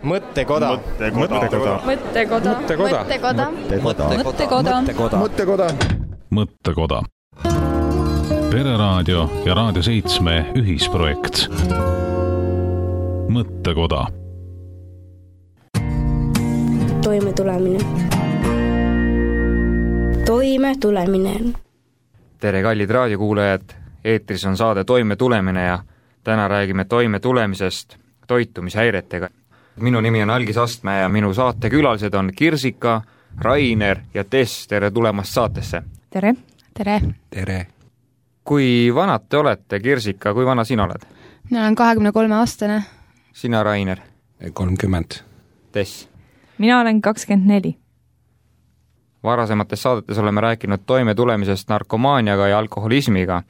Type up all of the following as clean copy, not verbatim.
Mõttekoda. Pereraadio ja Raadio 7 ühisprojekt. Mõttekoda. Toimetulemine. Tere, kallid raadiokuulajad! Eetris on saade Toimetulemine ja täna räägime toimetulemisest toitumishäiretega. Minu nimi on Algis Astmäe ja minu saatekülalised on Kirsika, Rainer ja Tess. Tere tulemast saatesse! Tere! Tere! Tere! Kui vanad te olete, Kirsika, kui vana sina oled? Mina olen 23-aastane. Sina, Rainer? 30. Tess? Mina olen 24. Varasemates saadetes oleme rääkinud toimetulemisest narkomaaniaga ja alkoholismiga.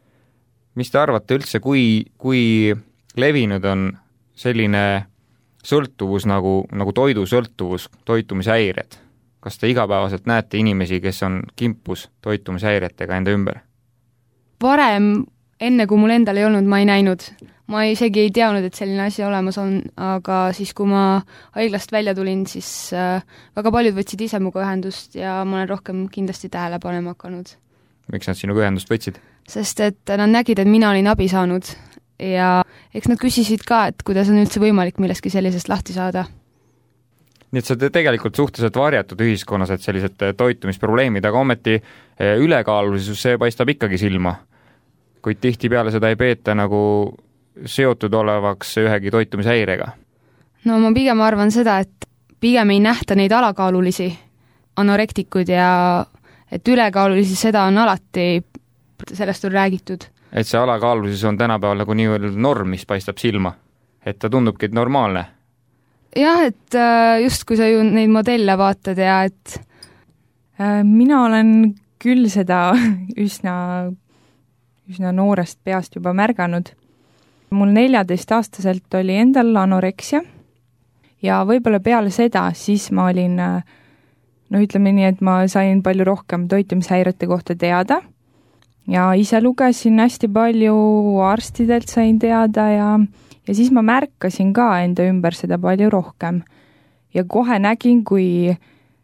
Mis te arvate üldse, kui levinud on selline sõltuvus nagu toidusõltuvus, toitumishäired? Kas te igapäevaselt näete inimesi, kes on kimpus toitumishäiretega enda ümber? Varem, enne kui mul endal ei olnud, ma ei näinud. Ma isegi ei teadnud, et selline asi olemas on, aga siis, kui ma haiglast välja tulin, siis väga paljud võtsid ise muga ühendust ja ma olen rohkem kindlasti tähele panema hakanud. Miks nad sinuga ühendust võtsid? Sest et nad nägid, et mina olin abi saanud ja eks nad küsisid ka, et kuidas on üldse võimalik milleski sellisest lahti saada. Nii et sa tegelikult suhteliselt varjatud ühiskonnas, et sellised toitumisprobleemid, aga ometi ülekaalulisus, see paistab ikkagi silma. Kuid tihtipeale seda ei peeta nagu seotud olevaks ühegi toitumishäirega. No ma pigem arvan seda, et pigem ei nähta neid alakaalulisi anorektikud ja et ülekaalulisi seda on alati, sellest on räägitud. Et see alakaalulisus on tänapäeval nagu nii norm, mis paistab silma. Et ta tundubki normaalne. Jah, et just kui sa ju neid modelle vaatad ja et mina olen küll seda üsna noorest peast juba märganud. Mul 14-aastaselt oli endal anoreksia ja võib-olla peale seda siis ma olin, ütleme nii, et ma sain palju rohkem toitumishäirete kohta teada ja ise lugesin hästi palju, arstidelt sain teada ja siis ma märkasin ka enda ümber seda palju rohkem. Ja kohe nägin, kui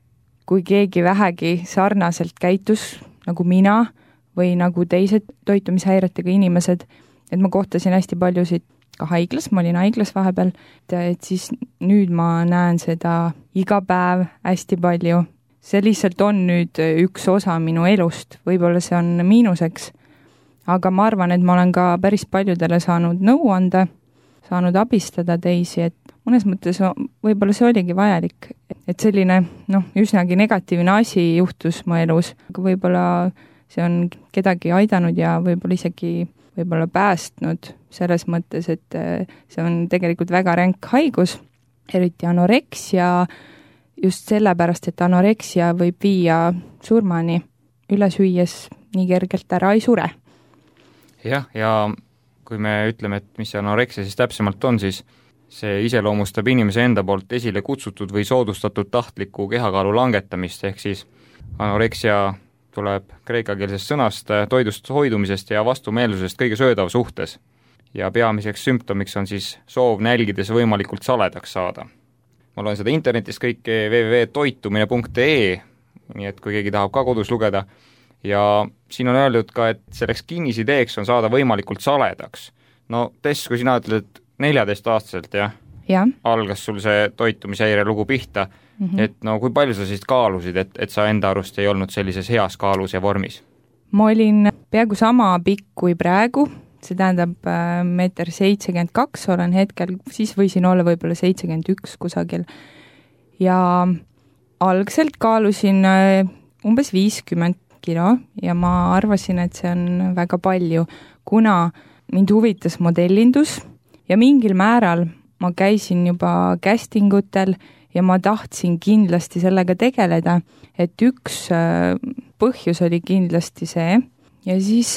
keegi vähegi sarnaselt käitus nagu mina või nagu teised toitumishäiretega inimesed, et ma kohtasin hästi paljusid ka haiglas, ma olin haiglas vahepeal, et siis nüüd ma näen seda iga päev hästi palju. See lihtsalt on nüüd üks osa minu elust, võib-olla see on miinuseks, aga ma arvan, et ma olen ka päris paljudele saanud nõu anda, saanud abistada teisi, et mõnes mõttes võib-olla see oligi vajalik, et selline üsnagi negatiivne asi juhtus mu elus, aga võib-olla see on kedagi aidanud ja võib-olla isegi päästnud selles mõttes, et see on tegelikult väga ränk haigus, eriti anoreksia, just sellepärast, et anoreksia võib viia surmani, üle süües nii kergelt ära ei sure. Jah, ja kui me ütleme, et mis see anoreksia siis täpsemalt on, siis see iseloomustab inimese enda poolt esile kutsutud või soodustatud tahtliku kehakaalu langetamist, ehk siis anoreksia tuleb kreekakeelsest sõnast toidust hoidumisest ja vastumeelsusest kõige söödava suhtes. Ja peamiseks sümptomiks on siis soov nälgides võimalikult saledaks saada. Ma loen seda internetist kõike www.toitumine.ee, nii et kui keegi tahab ka kodus lugeda. Ja siin on öeldud ka, et selleks kinnisideeks on saada võimalikult saledaks. No Tess, kui sina ütled 14-aastaselt, algas sul see toitumishäire lugu pihta, et kui palju sa siis kaalusid, et sa enda arust ei olnud sellises heas kaalus ja vormis? Ma olin peaaegu sama pikk kui praegu, see tähendab 1,72 m olen hetkel, siis võisin olla võib-olla 71 kusagil. Ja algselt kaalusin umbes 50 kilo ja ma arvasin, et see on väga palju, kuna mind huvitas modellindus ja mingil määral ma käisin juba castingutel ja ma tahtsin kindlasti sellega tegeleda, et üks põhjus oli kindlasti see. Ja siis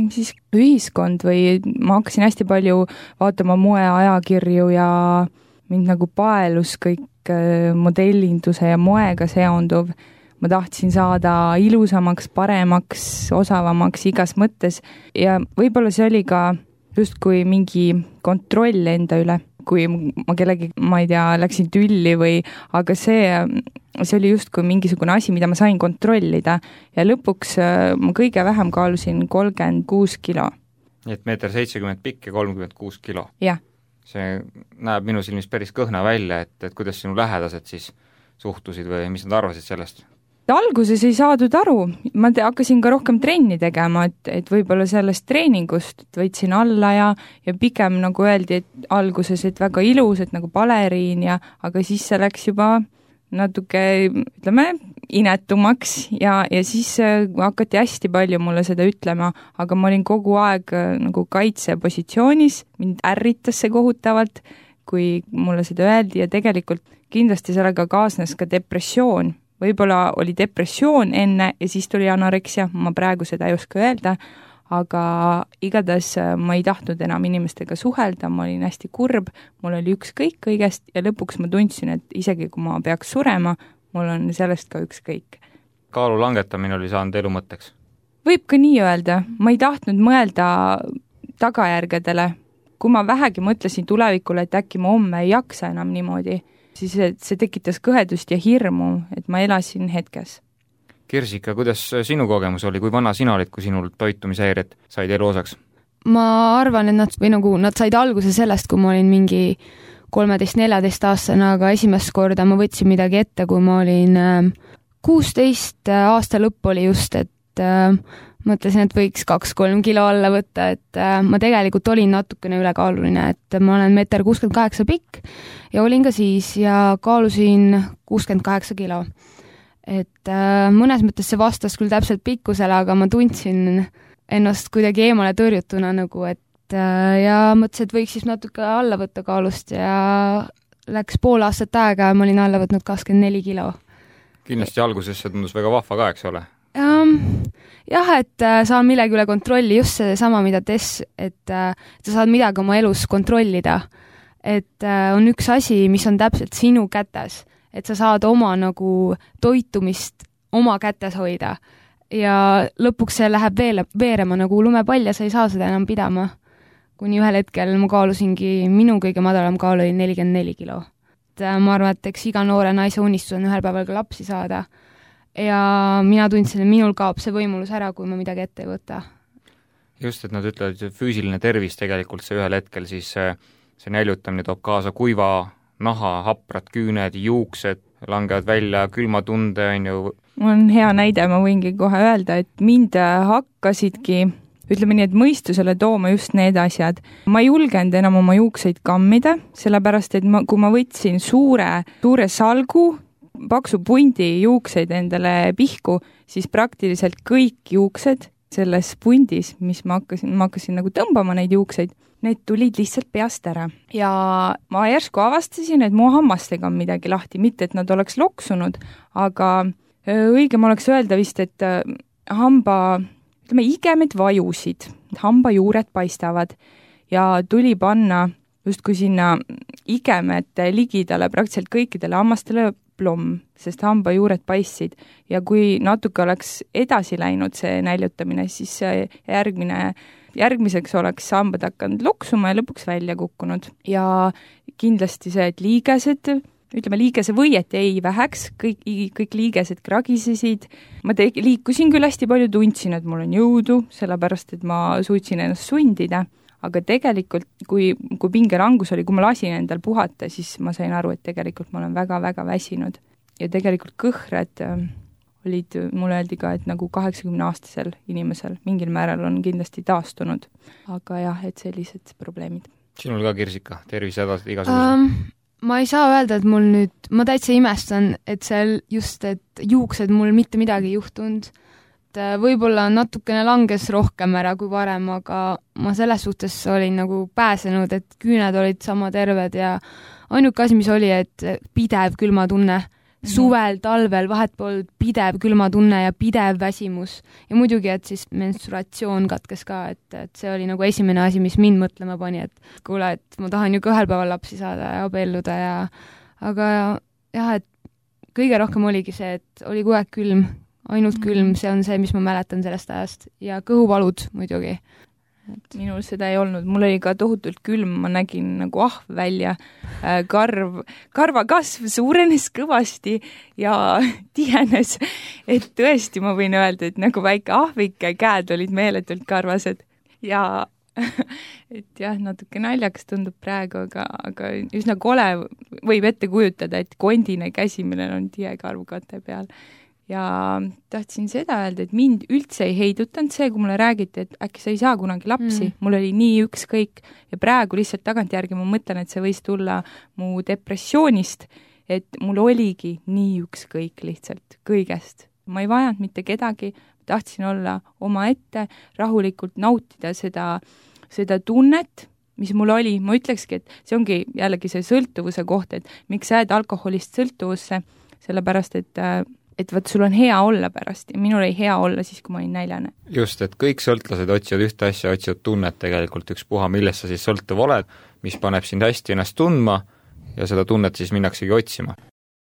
ühiskond või ma hakkasin hästi palju vaatama moeajakirju ja mind nagu paelus kõik modellinduse ja moega seonduv. Ma tahtsin saada ilusamaks, paremaks, osavamaks igas mõttes ja võib-olla see oli ka justkui mingi kontroll enda üle. kui ma kellegi, ma ei tea, läksin tülli või, aga see oli justkui mingisugune asi, mida ma sain kontrollida ja lõpuks ma kõige vähem kaalusin 36 kilo. Nii et 1,70 m pikk ja 36 kilo. Jah. See näeb minu silmis päris kõhna välja, et kuidas sinu lähedased siis suhtusid või mis nad arvasid sellest? Alguses ei saadud aru, ma hakkasin ka rohkem trenni tegema, et võib-olla sellest treeningust võtsin alla ja pigem nagu öeldi, et alguses, et väga ilus, et nagu baleriin aga siis see läks juba natuke, ütleme, inetumaks ja siis hakati hästi palju mulle seda ütlema, aga ma olin kogu aeg nagu kaitsepositsioonis, mind ärritas see kohutavalt, kui mulle seda öeldi ja tegelikult kindlasti sellega kaasnes ka depressioon. Võib-olla oli depressioon enne ja siis tuli anoreksia, ma praegu seda ei oska öelda, aga igatahes ma ei tahtnud enam inimestega suhelda, ma olin hästi kurb, mul oli ükskõik kõigest ja lõpuks ma tundsin, et isegi kui ma peaks surema, mul on sellest ka ükskõik. Kaalu langetamine oli saanud elu mõtteks? Võib ka nii öelda, ma ei tahtnud mõelda tagajärgedele. Kui ma vähegi mõtlesin tulevikule, et äkki ma homme ei jaksa enam niimoodi, siis see tekitas kõhedust ja hirmu, et ma elasin hetkes. Kirsika, kuidas sinu kogemus oli, kui vana sina olid, kui sinul toitumishäired said elu osaks? Ma arvan, et nad said alguse sellest, kui ma olin mingi 13-14 aastane, aga esimest korda ma võtsin midagi ette, kui ma olin 16 aasta lõpp oli just, et mõtlesin, et võiks 2-3 kilo alla võtta, et ma tegelikult olin natukene ülekaaluline, et ma olen 1,68 m pikk ja olin ka siis ja kaalusin 68 kilo. Et mõnes mõttes see vastas küll täpselt pikkusele, aga ma tundsin ennast kuidagi eemale tõrjutuna nagu, et ja mõtlesin, et võiks siis natuke alla võtta kaalust ja läks pool aastat aega ja ma olin alla võtnud 24 kilo. Kindlasti alguses see tundus väga vahva ka, eks ole? Jah, et saan millegi üle kontrolli, just see sama, mida Tess, et sa saad midagi oma elus kontrollida. Et on üks asi, mis on täpselt sinu kätes, et sa saad oma nagu toitumist oma kätes hoida ja lõpuks see läheb veerema nagu lumepall ja sa ei saa seda enam pidama. Kuni ühel hetkel ma kaalusingi, minu kõige madalam kaal oli 44 kilo. Et ma arvan, et eks iga noore naise unistus on ühel päeval ka lapsi saada. Ja mina tundsin, et minul kaob see võimulus ära, kui ma midagi ette ei võta. Just, et nad ütlevad, et füüsiline tervis tegelikult see ühel hetkel siis see näljutamine toob kaasa kuiva naha, haprad küüned, juuksed langevad välja, külmatunde on ju. Mul on hea näide, ma võingi kohe öelda, et mind hakkasidki, ütleme nii, et mõistusele tooma just need asjad. Ma ei julgenud enam oma juukseid kammida, sellepärast, et kui ma võtsin suure salgu, paksu pundi juukseid endale pihku, siis praktiliselt kõik juuksed selles pundis, mis ma hakkasin nagu tõmbama neid juukseid, need tulid lihtsalt peast ära. Ja ma järsku avastasin, et mu hammastega on midagi lahti, mitte et nad oleks loksunud, aga õigem oleks öelda vist, et igemed vajusid, hamba juured paistavad ja tuli panna justkui sinna igemete ligidale praktiliselt kõikidele hammastele plomm, sest hamba juured paistsid ja kui natuke oleks edasi läinud see näljutamine, siis järgmiseks oleks hambad hakanud loksuma ja lõpuks välja kukkunud. Ja kindlasti see, et liigese võiet ei väheks, kõik liigesed kragisesid. Ma liikusin küll hästi palju, tundsin, et mul on jõudu, sellepärast et ma suutsin ennast sundida. Aga tegelikult, kui pingelangus oli, kui ma lasin endal puhata, siis ma sain aru, et tegelikult ma olen väga-väga väsinud. Ja tegelikult kõhred olid, mulle öeldi ka, et nagu 80-aastasel inimesel mingil määral on kindlasti taastunud. Aga jah, et sellised probleemid. Sinul ka, Kirsika, tervisehädad igasugused? Ma ei saa öelda, et mul nüüd, ma täitsa imestan, et seal just, et juuksed mul mitte midagi juhtunud. Võib-olla natukene langes rohkem ära kui varem, aga ma selles suhtes olin nagu pääsenud, et küüned olid sama terved ja ainuke asi, mis oli, et pidev külmatunne. Suvel, talvel, vahetpool pidev külmatunne ja pidev väsimus. Ja muidugi, et siis menstruatsioon katkes ka, et see oli nagu esimene asi, mis mind mõtlema pani, et kuule, et ma tahan ju ka ühel päeval lapsi saada ja abielluda aga jah, et kõige rohkem oligi see, et oli kogu aeg külm. Ainult külm, see on see, mis ma mäletan sellest ajast ja kõhuvalud muidugi. minul seda ei olnud, mul oli ka tohutult külm, ma nägin nagu ahv välja, karvakasv suurenes kõvasti ja tihenes, et tõesti ma võin öelda, et nagu väike ahvike, käed olid meeletult karvased ja et jah, natuke naljakas tundub praegu, aga üsna kole võib ette kujutada, et kondine käsi, millel on tihe karvkate peal. Ja tahtsin seda öelda, et mind üldse ei heidutanud see, kui mulle räägiti, et äkki sa ei saa kunagi lapsi. Mul oli nii ükskõik ja praegu lihtsalt tagantjärgi ma mõtlen, et see võis tulla mu depressioonist, et mul oligi nii ükskõik lihtsalt kõigest. Ma ei vajanud mitte kedagi, tahtsin olla omaette, rahulikult nautida seda tunnet, mis mul oli. Ma ütlekski, et see ongi jällegi see sõltuvuse koht, et miks sa jääd alkoholist sõltuvusse, sellepärast et võt, sul on hea olla pärast ja minul ei hea olla siis, kui ma olin näljane. Just, et kõik sõltlased otsivad ühte asja, otsivad tunnet tegelikult ükspuha, millest sa siis sõltuv oled, mis paneb sind hästi ennast tundma ja seda tunnet siis minnaksegi otsima.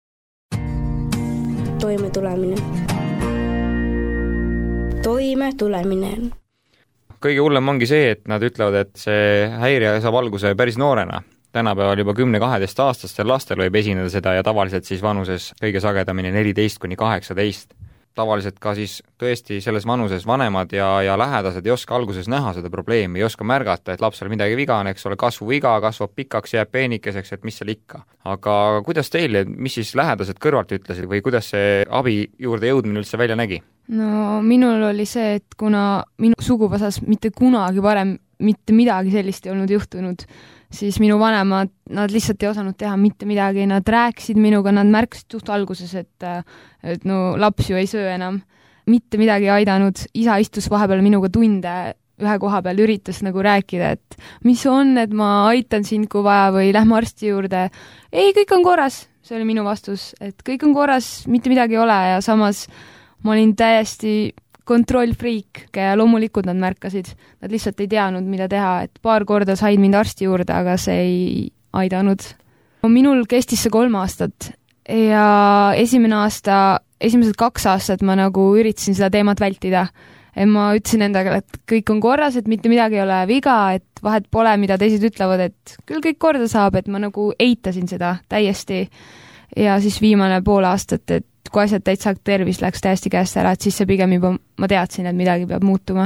Toime tulemine. Kõige hullem ongi see, et nad ütlevad, et see häire saab alguse päris noorena. Tänapäeval juba 10-12 aastastel lastel võib esineda seda ja tavaliselt siis vanuses kõige sagedamini 14-18. Tavaliselt ka siis tõesti selles vanuses vanemad ja lähedased ei oska alguses näha seda probleemi, ei oska märgata, et lapsel midagi viga on, eks ole, kasvuviga, kasvab pikaks, jääb peenikeseks, et mis seal ikka. Aga kuidas teil, mis siis lähedased kõrvalt ütlesid või kuidas see abi juurde jõudmine üldse välja nägi? No minul oli see, et kuna minu suguvõsas mitte kunagi varem mitte midagi sellist ei olnud juhtunud, siis minu vanemad, nad lihtsalt ei osanud teha mitte midagi, nad rääkisid minuga, nad märkasid suht alguses, et no laps ju ei söö enam. Mitte midagi ei aidanud, isa istus vahepeal minuga tunde ühe koha peal, üritas nagu rääkida, et mis on, et ma aitan sind, kui vaja, või lähme arsti juurde. Ei, kõik on korras, see oli minu vastus, et kõik on korras, mitte midagi ei ole ja samas ma olin täiesti kontrollfriik ja loomulikult nad märkasid. Nad lihtsalt ei teadnud, mida teha, et paar korda said mind arsti juurde, aga see ei aidanud. Minul kestis see 3 aastat ja esimesed 2 aastat ma nagu üritasin seda teemat vältida. Ma ütlesin endaga, et kõik on korras, et mitte midagi ei ole viga, et vahet pole, mida teised ütlevad, et küll kõik korda saab, et ma nagu eitasin seda täiesti. Ja siis viimane pool aastat, et kui asjad täitsa tervis läks täiesti käest ära, et siis see pigem juba ma teadsin, et midagi peab muutuma.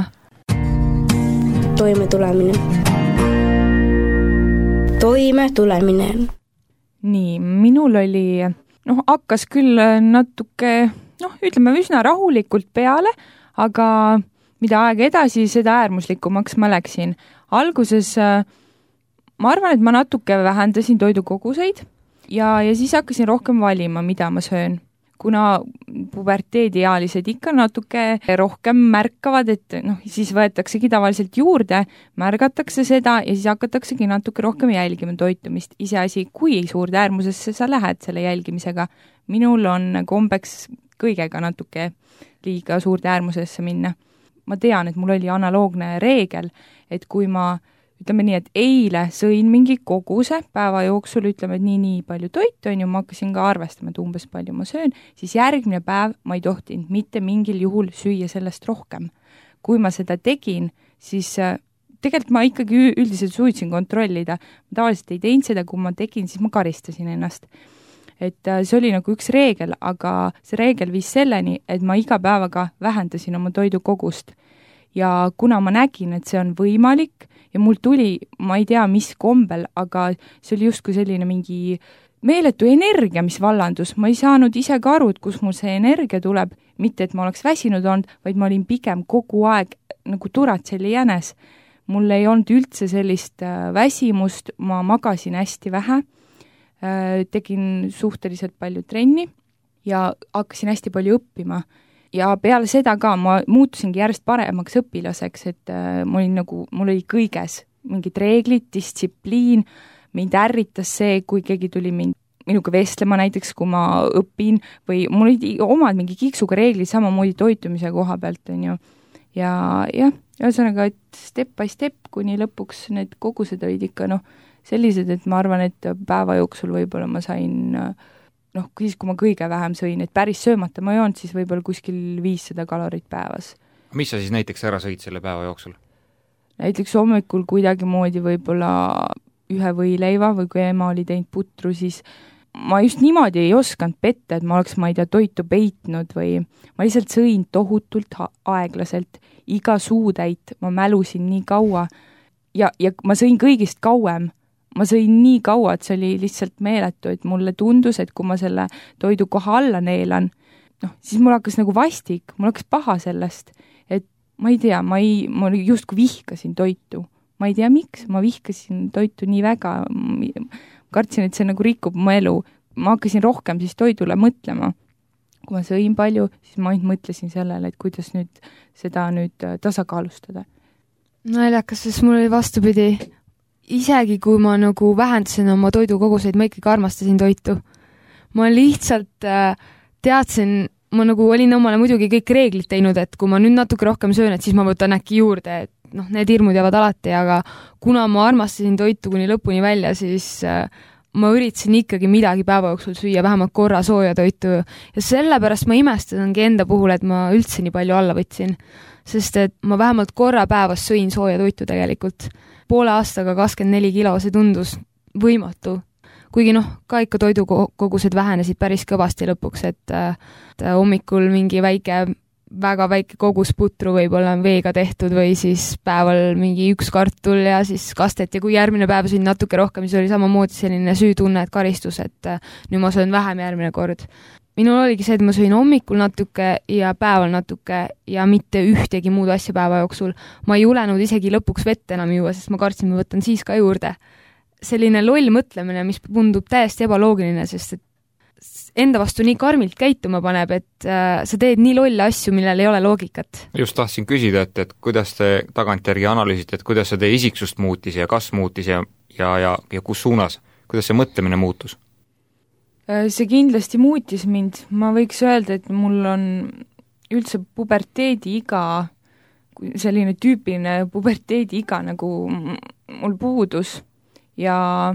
Toime tulemine. Nii, minul oli, hakkas küll natuke, ütleme üsna rahulikult peale, aga mida aega edasi, seda äärmuslikumaks ma läksin. Alguses ma arvan, et ma natuke vähendasin toidukoguseid ja siis hakkasin rohkem valima, mida ma söön. Kuna puberteediealised ikka natuke rohkem märkavad, et siis võetaksegi tavaliselt juurde, märgatakse seda ja siis hakataksegi natuke rohkem jälgima toitumist. Iseasi, kui suurde äärmusesse sa lähed selle jälgimisega. Minul on kombeks kõigega natuke liiga suurde äärmusesse minna. Ma tean, et mul oli analoogne reegel, et kui ma ütleme nii, et eile sõin mingi koguse päeva jooksul, ütleme, et nii palju toitu on ju, ma hakkasin ka arvestama, et umbes palju ma söön, siis järgmine päev ma ei tohtinud mitte mingil juhul süüa sellest rohkem. Kui ma seda tegin, siis tegelikult ma ikkagi üldiselt suutsin kontrollida. Ma tavaliselt ei teinud seda, kui ma tegin, siis ma karistasin ennast. Et see oli nagu üks reegel, aga see reegel viis selleni, et ma iga päevaga vähendasin oma toidukogust. Ja kuna ma nägin, et see on võimalik ja mul tuli, ma ei tea, mis kombel, aga see oli justkui selline mingi meeletu energia, mis vallandus. Ma ei saanud ise ka aru, et kus mul see energia tuleb, mitte et ma oleks väsinud olnud, vaid ma olin pigem kogu aeg nagu Duracell'i jänes. Mul ei olnud üldse sellist väsimust, ma magasin hästi vähe, tegin suhteliselt palju trenni ja hakkasin hästi palju õppima. Ja peale seda ka ma muutusingi järjest paremaks õpilaseks, et mul oli kõiges mingid reeglid, distsipliin, mind ärritas see, kui keegi tuli minuga vestlema näiteks, kui ma õpin, või mul oli omad mingi kiksuga reeglid samamoodi toitumise koha pealt, on ju. Ja ühesõnaga, et step by step, kuni lõpuks need kogused olid ikka sellised, et ma arvan, et päeva jooksul võib-olla ma sain siis kui ma kõige vähem sõin, et päris söömata ma ei olnud, siis võib-olla kuskil 500 kalorit päevas. Mis sa siis näiteks ära sõid selle päeva jooksul? näiteks hommikul kuidagimoodi võib-olla ühe võileiva või kui ema oli teinud putru, siis ma just niimoodi ei osanud petta, et ma oleks, ma ei tea, toitu peitnud või ma lihtsalt sõin tohutult aeglaselt, iga suutäit ma mälusin nii kaua ja ma sõin kõigist kauem. Ma sõin nii kaua, et see oli lihtsalt meeletu, et mulle tundus, et kui ma selle toidu koha alla neelan, siis mul hakkas nagu vastik, mul hakkas paha sellest, et ma ei tea, ma justkui vihkasin toitu. Ma ei tea, miks, ma vihkasin toitu nii väga, kartsin, et see nagu rikub mu elu. Ma hakkasin rohkem siis toidule mõtlema. Kui ma sõin palju, siis ma ainult mõtlesin sellele, et kuidas seda tasakaalustada. Naljakas, sest mul oli vastupidi. Isegi kui ma nagu vähendasin oma toidukoguseid, ma ikkagi armastasin toitu. Ma lihtsalt teadsin, ma nagu olin omale muidugi kõik reeglid teinud, et kui ma nüüd natuke rohkem söön, et siis ma võtan äkki juurde, et need hirmud jäävad alati, aga kuna ma armastasin toitu kuni lõpuni välja, siis ma üritasin ikkagi midagi päeva jooksul süüa, vähemalt korra sooja toitu ja sellepärast ma imestasingi enda puhul, et ma üldse nii palju alla võtsin, sest et ma vähemalt korra päevas sõin sooja toitu tegelikult. Poole aastaga 24 kilo, see tundus võimatu. Kuigi ka ikka toidukogused vähenesid päris kõvasti lõpuks, et hommikul mingi väga väike kogus putru võib-olla veega tehtud või siis päeval mingi 1 kartul ja siis kastet ja kui järgmine päev sõin natuke rohkem, siis oli samamoodi selline süütunne, et karistus, et nüüd ma söön vähem järgmine kord. Minul oligi see, et ma sõin hommikul natuke ja päeval natuke ja mitte ühtegi muud asja päeva jooksul. Ma ei julenud isegi lõpuks vett enam juua, sest ma kartsin, ma võtan siis ka juurde. Selline loll mõtlemine, mis tundub täiesti ebaloogiline, sest et enda vastu nii karmilt käituma paneb, et sa teed nii lolle asju, millel ei ole loogikat. Just tahtsin küsida, et kuidas te tagantjärgi analüüsite, et kuidas see teie isiksust muutis ja kas muutis ja kus suunas, kuidas see mõtlemine muutus? See kindlasti muutis mind. Ma võiks öelda, et mul on üldse puberteedi-iga, selline tüüpiline puberteedi-iga nagu mul puudus ja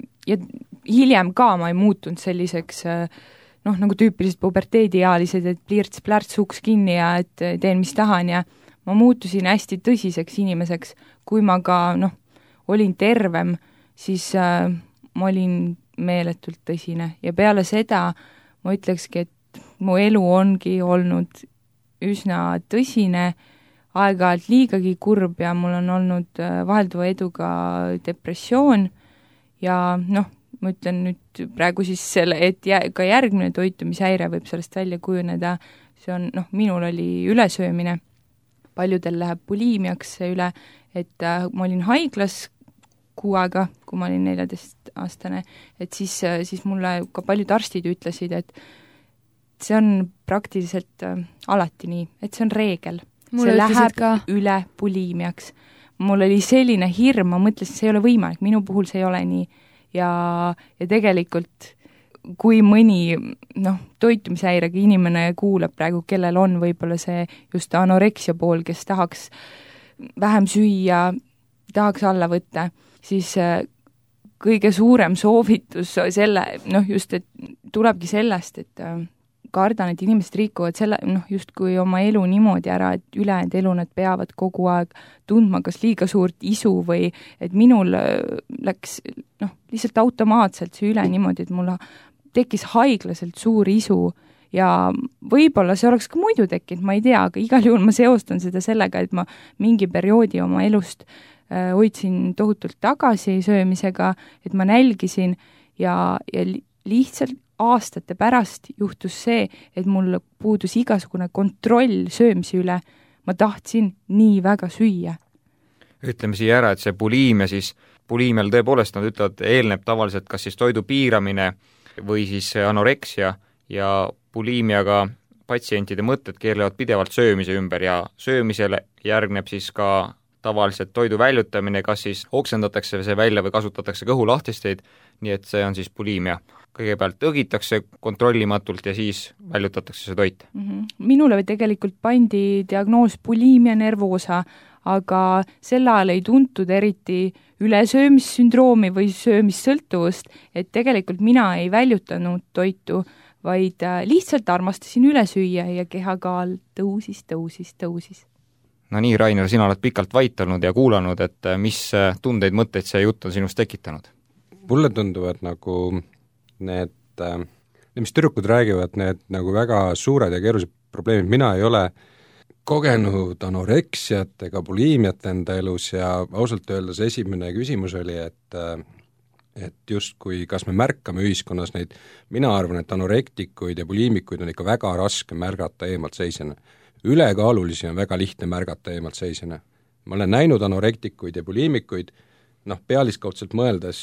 hiljem ka ma ei muutunud selliseks nagu tüüpilised puberteediealised, et plirts-plärts uks kinni ja et teen, mis tahan ja ma muutusin hästi tõsiseks inimeseks. Kui ma ka olin tervem, siis ma olin meeletult tõsine ja peale seda ma ütlekski, et mu elu ongi olnud üsna tõsine, aeg-ajalt liigagi kurb ja mul on olnud vahelduva eduga depressioon ja ma ütlen nüüd praegu siis selle, et ka järgmine toitumishäire võib sellest välja kujuneda, see on, minul oli ülesöömine, paljudel läheb buliimiaks see üle, et ma olin haiglas 6 aega, kui ma olin 14-aastane, et siis mulle ka paljud arstid ütlesid, et see on praktiliselt alati nii, et see on reegel. See läheb üle buliimiaks. Mul oli selline hirm, ma mõtlesin, see ei ole võimalik, minu puhul see ei ole nii. Ja tegelikult, kui mõni toitumishäirega inimene kuulab praegu, kellel on võib-olla see just anoreksia pool, kes tahaks vähem süüa, tahaks alla võtta, siis kõige suurem soovitus selle, just, et tulebki sellest, et kardan, et inimesed rikuvad selle, just kui oma elu niimoodi ära, et ülejäänud elu nad peavad kogu aeg tundma kas liiga suurt isu või et minul läks lihtsalt automaatselt see üle niimoodi, et mul tekkis haiglaselt suur isu ja võib-olla see oleks ka muidu tekkinud, ma ei tea, aga igal juhul ma seostan seda sellega, et ma mingi perioodi oma elust hoidsin tohutult tagasi söömisega, et ma nälgisin ja lihtsalt aastate pärast juhtus see, et mul puudus igasugune kontroll söömise üle. Ma tahtsin nii väga süüa. Ütleme siia ära, et see buliimia siis, buliimial tõepoolest nad ütlevad, eelneb tavaliselt kas siis toidu piiramine või siis anoreksia ja buliimiaga patsientide mõtted keerlevad pidevalt söömise ümber ja söömisele järgneb siis ka tavaliselt toidu väljutamine, kas siis oksendatakse see välja või kasutatakse kõhulahtisteid, nii et see on siis buliimia. Kõigepealt õgitakse kontrollimatult ja siis väljutatakse see toit. Minule tegelikult pandi diagnoos bulimia nervoosa, aga sel ajal ei tuntud eriti ülesöömissündroomi või söömissõltuvust, et tegelikult mina ei väljutanud toitu, vaid lihtsalt armastasin üle süüa ja kehakaal tõusis. No nii, Rainer, sina oled pikalt vait olnud ja kuulanud, et mis tundeid, mõtteid see jutt on sinust tekitanud? Mulle tunduvad nagu need, mis tüdrukud räägivad, need nagu väga suured ja keerulised probleemid. Mina ei ole kogenud anoreksiat ega buliimiat enda elus ja ausalt öeldes esimene küsimus oli, et justkui kas me märkame ühiskonnas neid, mina arvan, et anorektikuid ja buliimikuid on ikka väga raske märgata eemalt seisjana. Ülekaalulisi on väga lihtne märgata eemalt seisjana. Ma olen näinud anorektikuid ja buliimikuid, pealiskaudselt mõeldes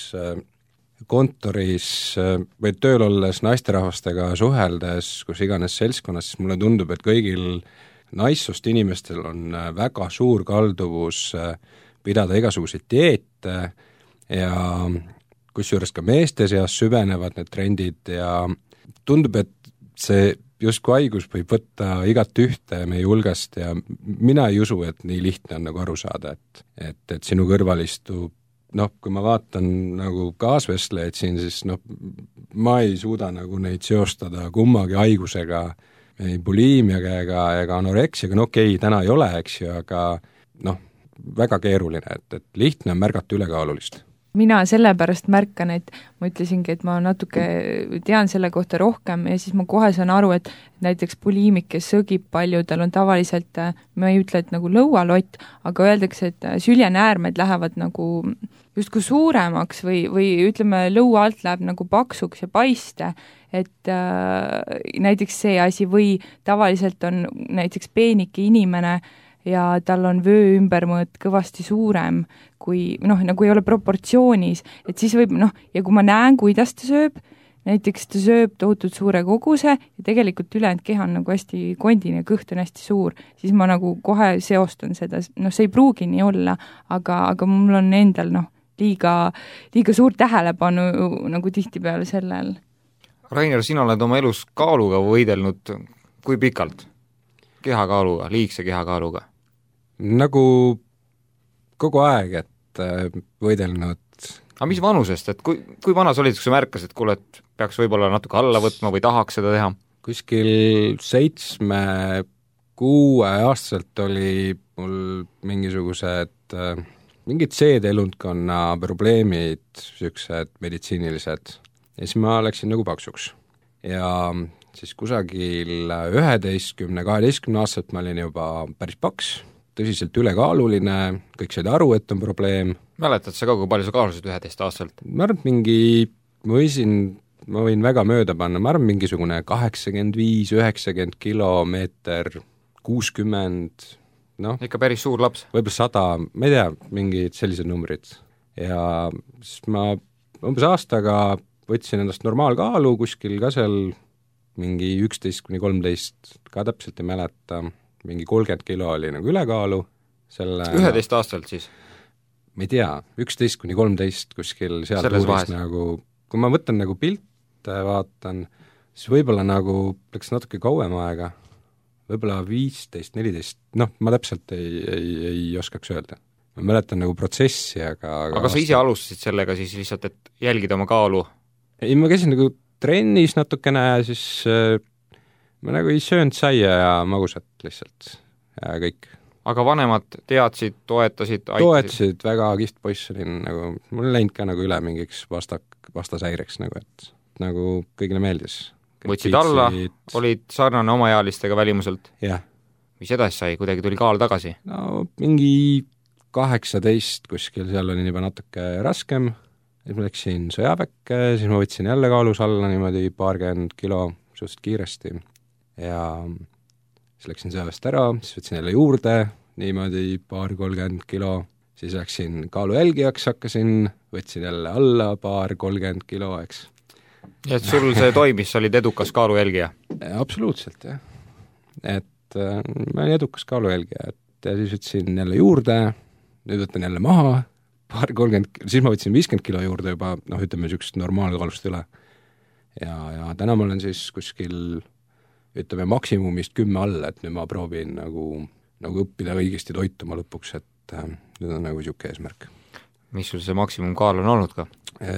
kontoris või tööl olles naisterahvastega suheldes, kus iganes seltskonnas, siis mulle tundub, et kõigil naissoost inimestel on väga suur kalduvus pidada igasuguseid dieete ja kusjuures ka meeste seas süvenevad need trendid ja tundub, et see justkui haigus võib võtta igat ühte meie hulgast ja mina ei usu, et nii lihtne on nagu aru saada, et sinu kõrval istub, kui ma vaatan nagu kaasvestlejaid siin, siis ma ei suuda nagu neid seostada kummagi haigusega, ei buliimiaga ega anoreksiaga, okei, täna ei ole, eks ju, aga väga keeruline, et lihtne on märgata ülekaalulist. Mina sellepärast märkan, et ma ütlesingi, et ma natuke tean selle kohta rohkem ja siis ma kohe saan aru, et näiteks buliimik, kes sõgib palju, tal on tavaliselt, ma ei ütle, et nagu lõualott, aga öeldakse, et süljenäärmed lähevad nagu justkui suuremaks või ütleme, lõua alt läheb nagu paksuks ja paiste, et näiteks see asi või tavaliselt on näiteks peenike inimene ja tal on vöö ümbermõõt kõvasti suurem kui, nagu ei ole proportsioonis, et siis võib, ja kui ma näen, kuidas ta sööb, näiteks ta sööb tohutult suure koguse ja tegelikult ülejäänud keha on nagu hästi kondine ja kõht on hästi suur, siis ma nagu kohe seostan seda, see ei pruugi nii olla, aga mul on endal liiga suur tähelepanu nagu tihtipeale sellel. Rainer, sina oled oma elus kaaluga võidelnud kui pikalt? Kehakaaluga, liigse kehakaaluga? Nagu kogu aeg, et võidelnud. Aga mis vanusest, et kui vanas olid, kui sa märkasid, et kuule, et peaks võib-olla natuke alla võtma või tahaks seda teha? Kuskil 7-6 aastaselt oli mul mingisugused mingid seedelundkonna probleemid, sellised meditsiinilised, ja siis ma läksin nagu paksuks. Ja siis kusagil 11-12 aastaselt ma olin juba päris paks, tõsiselt ülekaaluline, kõik said aru, et on probleem. Mäletad sa ka, kui palju sa kaalusid 11 aastaselt? Ma arvan, ma võin väga mööda panna, ma arvan mingisugune 85-90 kilomeeter, 60, ikka päris suur laps. Võib-olla 100, ma ei tea, mingid sellised numbrid. Ja siis ma umbes aastaga võtsin endast normaalkaalu, kuskil ka seal mingi 11-13, ka täpselt ei mäleta, mingi 30 kilo oli nagu ülekaalu. 11 aastalt siis? Ma ei tea, 11-13 kuskil seal puuris nagu, kui ma võtan nagu pilte, vaatan, siis võib-olla nagu läks natuke kauem aega, võib-olla 15-14, ma täpselt ei oskaks öelda. Ma mäletan nagu protsessi, aga sa ise alustasid sellega siis lihtsalt, et jälgida oma kaalu? Ei, ma käisin nagu trennis natukene ja siis ma nagu ei söönud saia ja magusat lihtsalt ja kõik. Aga vanemad teadsid, toetasid, aitasid? Toetasid, väga kihvt poiss olin, nagu, mul läinud ka nagu üle mingiks vastasäireks, nagu, et nagu kõigile meeldis. Võtsid alla, olid sarnane omaealistega välimuselt? Jah. Mis edasi sai, kuidagi tuli kaal tagasi? No mingi 18 kuskil, seal oli juba natuke raskem, siis ma läksin sõjaväkke, siis ma võtsin jälle kaalus alla niimoodi 20 kilo suhteliselt kiiresti ja siis läksin sõjaväest ära, siis võtsin jälle juurde niimoodi 30 kilo, siis läksin kaalujälgijaks, võtsin jälle alla 30 kilo, eks. Ja et sul see toimis, sa olid edukas kaalujälgija? Absoluutselt, jah. Et ma olin edukas kaalujälgija, et ja siis võtsin jälle juurde, nüüd võtan jälle maha, 30, siis ma võtsin 50 kilo juurde juba, ütleme niisugust normaalkaalust üle. Ja täna ma olen siis kuskil, ütleme maksimumist 10 alla, et nüüd ma proovin nagu õppida õigesti toituma lõpuks, et nüüd on nagu niisugune eesmärk. Mis sul see maksimumkaal on olnud ka?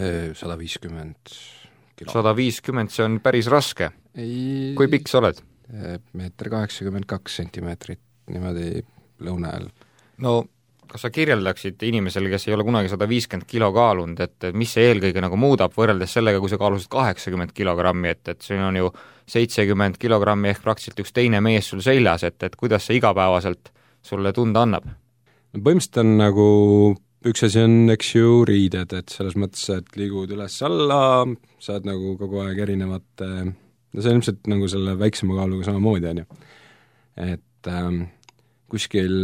150 kilo. 150, see on päris raske. Kui pikk sa oled? 1,82 sentimeetrit, niimoodi lõuna ajal. No kas sa kirjeldaksid inimesele, kes ei ole kunagi 150 kilo kaalunud, et mis see eelkõige nagu muudab võrreldes sellega, kui sa kaalusid 80 kilogrammi, et siin on ju 70 kilogrammi ehk praktiliselt üks teine mees sul seljas, et kuidas see igapäevaselt sulle tunda annab? No põhimõtteliselt on nagu, üks asi on, eks ju, riided, et selles mõttes, et liigud üles-alla, saad nagu kogu aeg erinevate, no see on ilmselt nagu selle väiksema kaaluga samamoodi, on ju. Et kuskil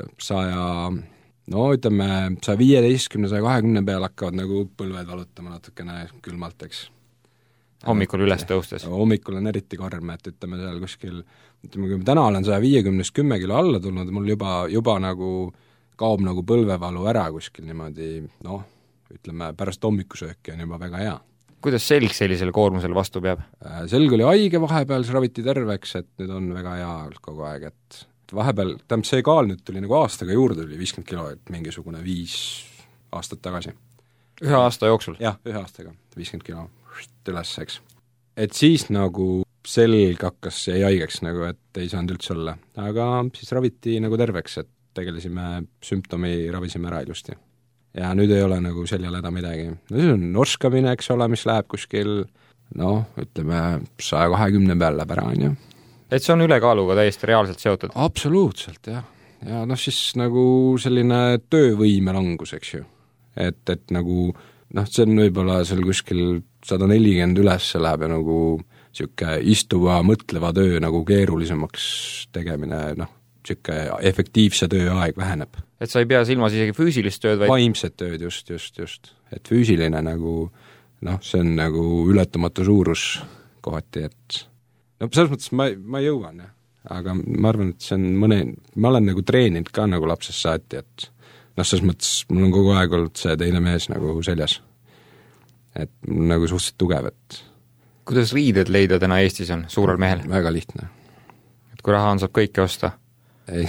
115-120 peal hakkavad nagu põlved valutama natukene külmalt, eks. Hommikul üles tõustes? Hommikul on eriti karm, et ütleme seal kuskil, ütleme, kui täna olen 150-10 kilo alla tulnud, mul juba nagu kaob nagu põlvevalu ära kuskil niimoodi, noh, ütleme, pärast hommikusööki on juba väga hea. Kuidas selg sellisele koormusele vastu peab? Selg oli haige vahepeal, see raviti terveks, et nüüd on väga hea kogu aeg, et vahepeal, tähendab see kaal nüüd tuli nagu aastaga juurde, tuli 50 kilo, et mingisugune 5 aastat tagasi. Ühe aasta jooksul? Jah, ühe aastaga, 50 kilo üles, eks. Et siis nagu selg hakkas jäi haigeks nagu, et ei saanud üldse olla. Aga siis raviti nagu terveks, et tegelesime sümptomi, ravisime ära ilusti. Ja nüüd ei ole nagu seljal häda midagi. No see on norskamine, eks ole, mis läheb kuskil, ütleme 120 peal läheb ära, on ju. Et see on ülekaaluga täiesti reaalselt seotud? Absoluutselt, jah. Ja siis nagu selline töövõime langus, eks ju. Et nagu, see on võib-olla seal kuskil 140 üles läheb ja nagu siuke istuva, mõtleva töö nagu keerulisemaks tegemine, siuke efektiivse tööaeg väheneb. Et sa ei pea silmas isegi füüsilist tööd, vaid vaimset tööd, just. Et füüsiline nagu, see on nagu ületamatu suurus kohati, et selles mõttes ma jõuan, jah. Aga ma arvan, et see on ma olen nagu treeninud ka nagu lapsest saati, et selles mõttes mul on kogu aeg olnud see teine mees nagu seljas. Et mul nagu suhteliselt tugev, et kuidas riided leida täna Eestis on suurel mehel? Väga lihtne. Et kui raha on, saab kõike osta? Ei.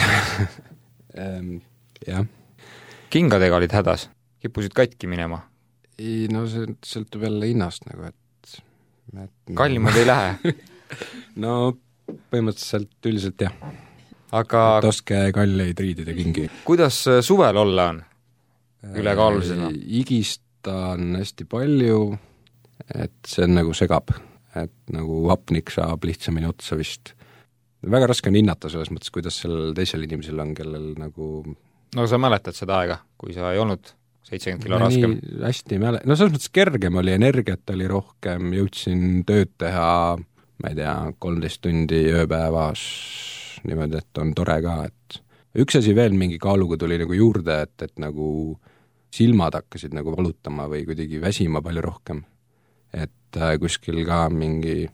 Jah. Kingadega olid hädas? Kippusid katki minema? Ei, see sõltub jälle hinnast nagu, et kallimad ei lähe? No põhimõtteliselt üldiselt jah. Aga et oske kalleid riidide kingi. Kuidas suvel olla on ülekaalulisena? Igistan hästi palju, et see on nagu segab, et nagu hapnik saab lihtsamini otsa vist. Väga raske on hinnata selles mõttes, kuidas sellel teisel inimesel on, kellel nagu No sa mäletad seda aega, kui sa ei olnud 70 kilo raskem? Hästi selles mõttes kergem oli, energiat oli rohkem, jõudsin tööd teha, ma ei tea, 13 tundi ööpäevas, niimoodi, et on tore ka, et üks asi veel mingi kaaluga tuli nagu juurde, et nagu silmad hakkasid nagu valutama või kuidagi väsima palju rohkem. Et kuskil ka mingi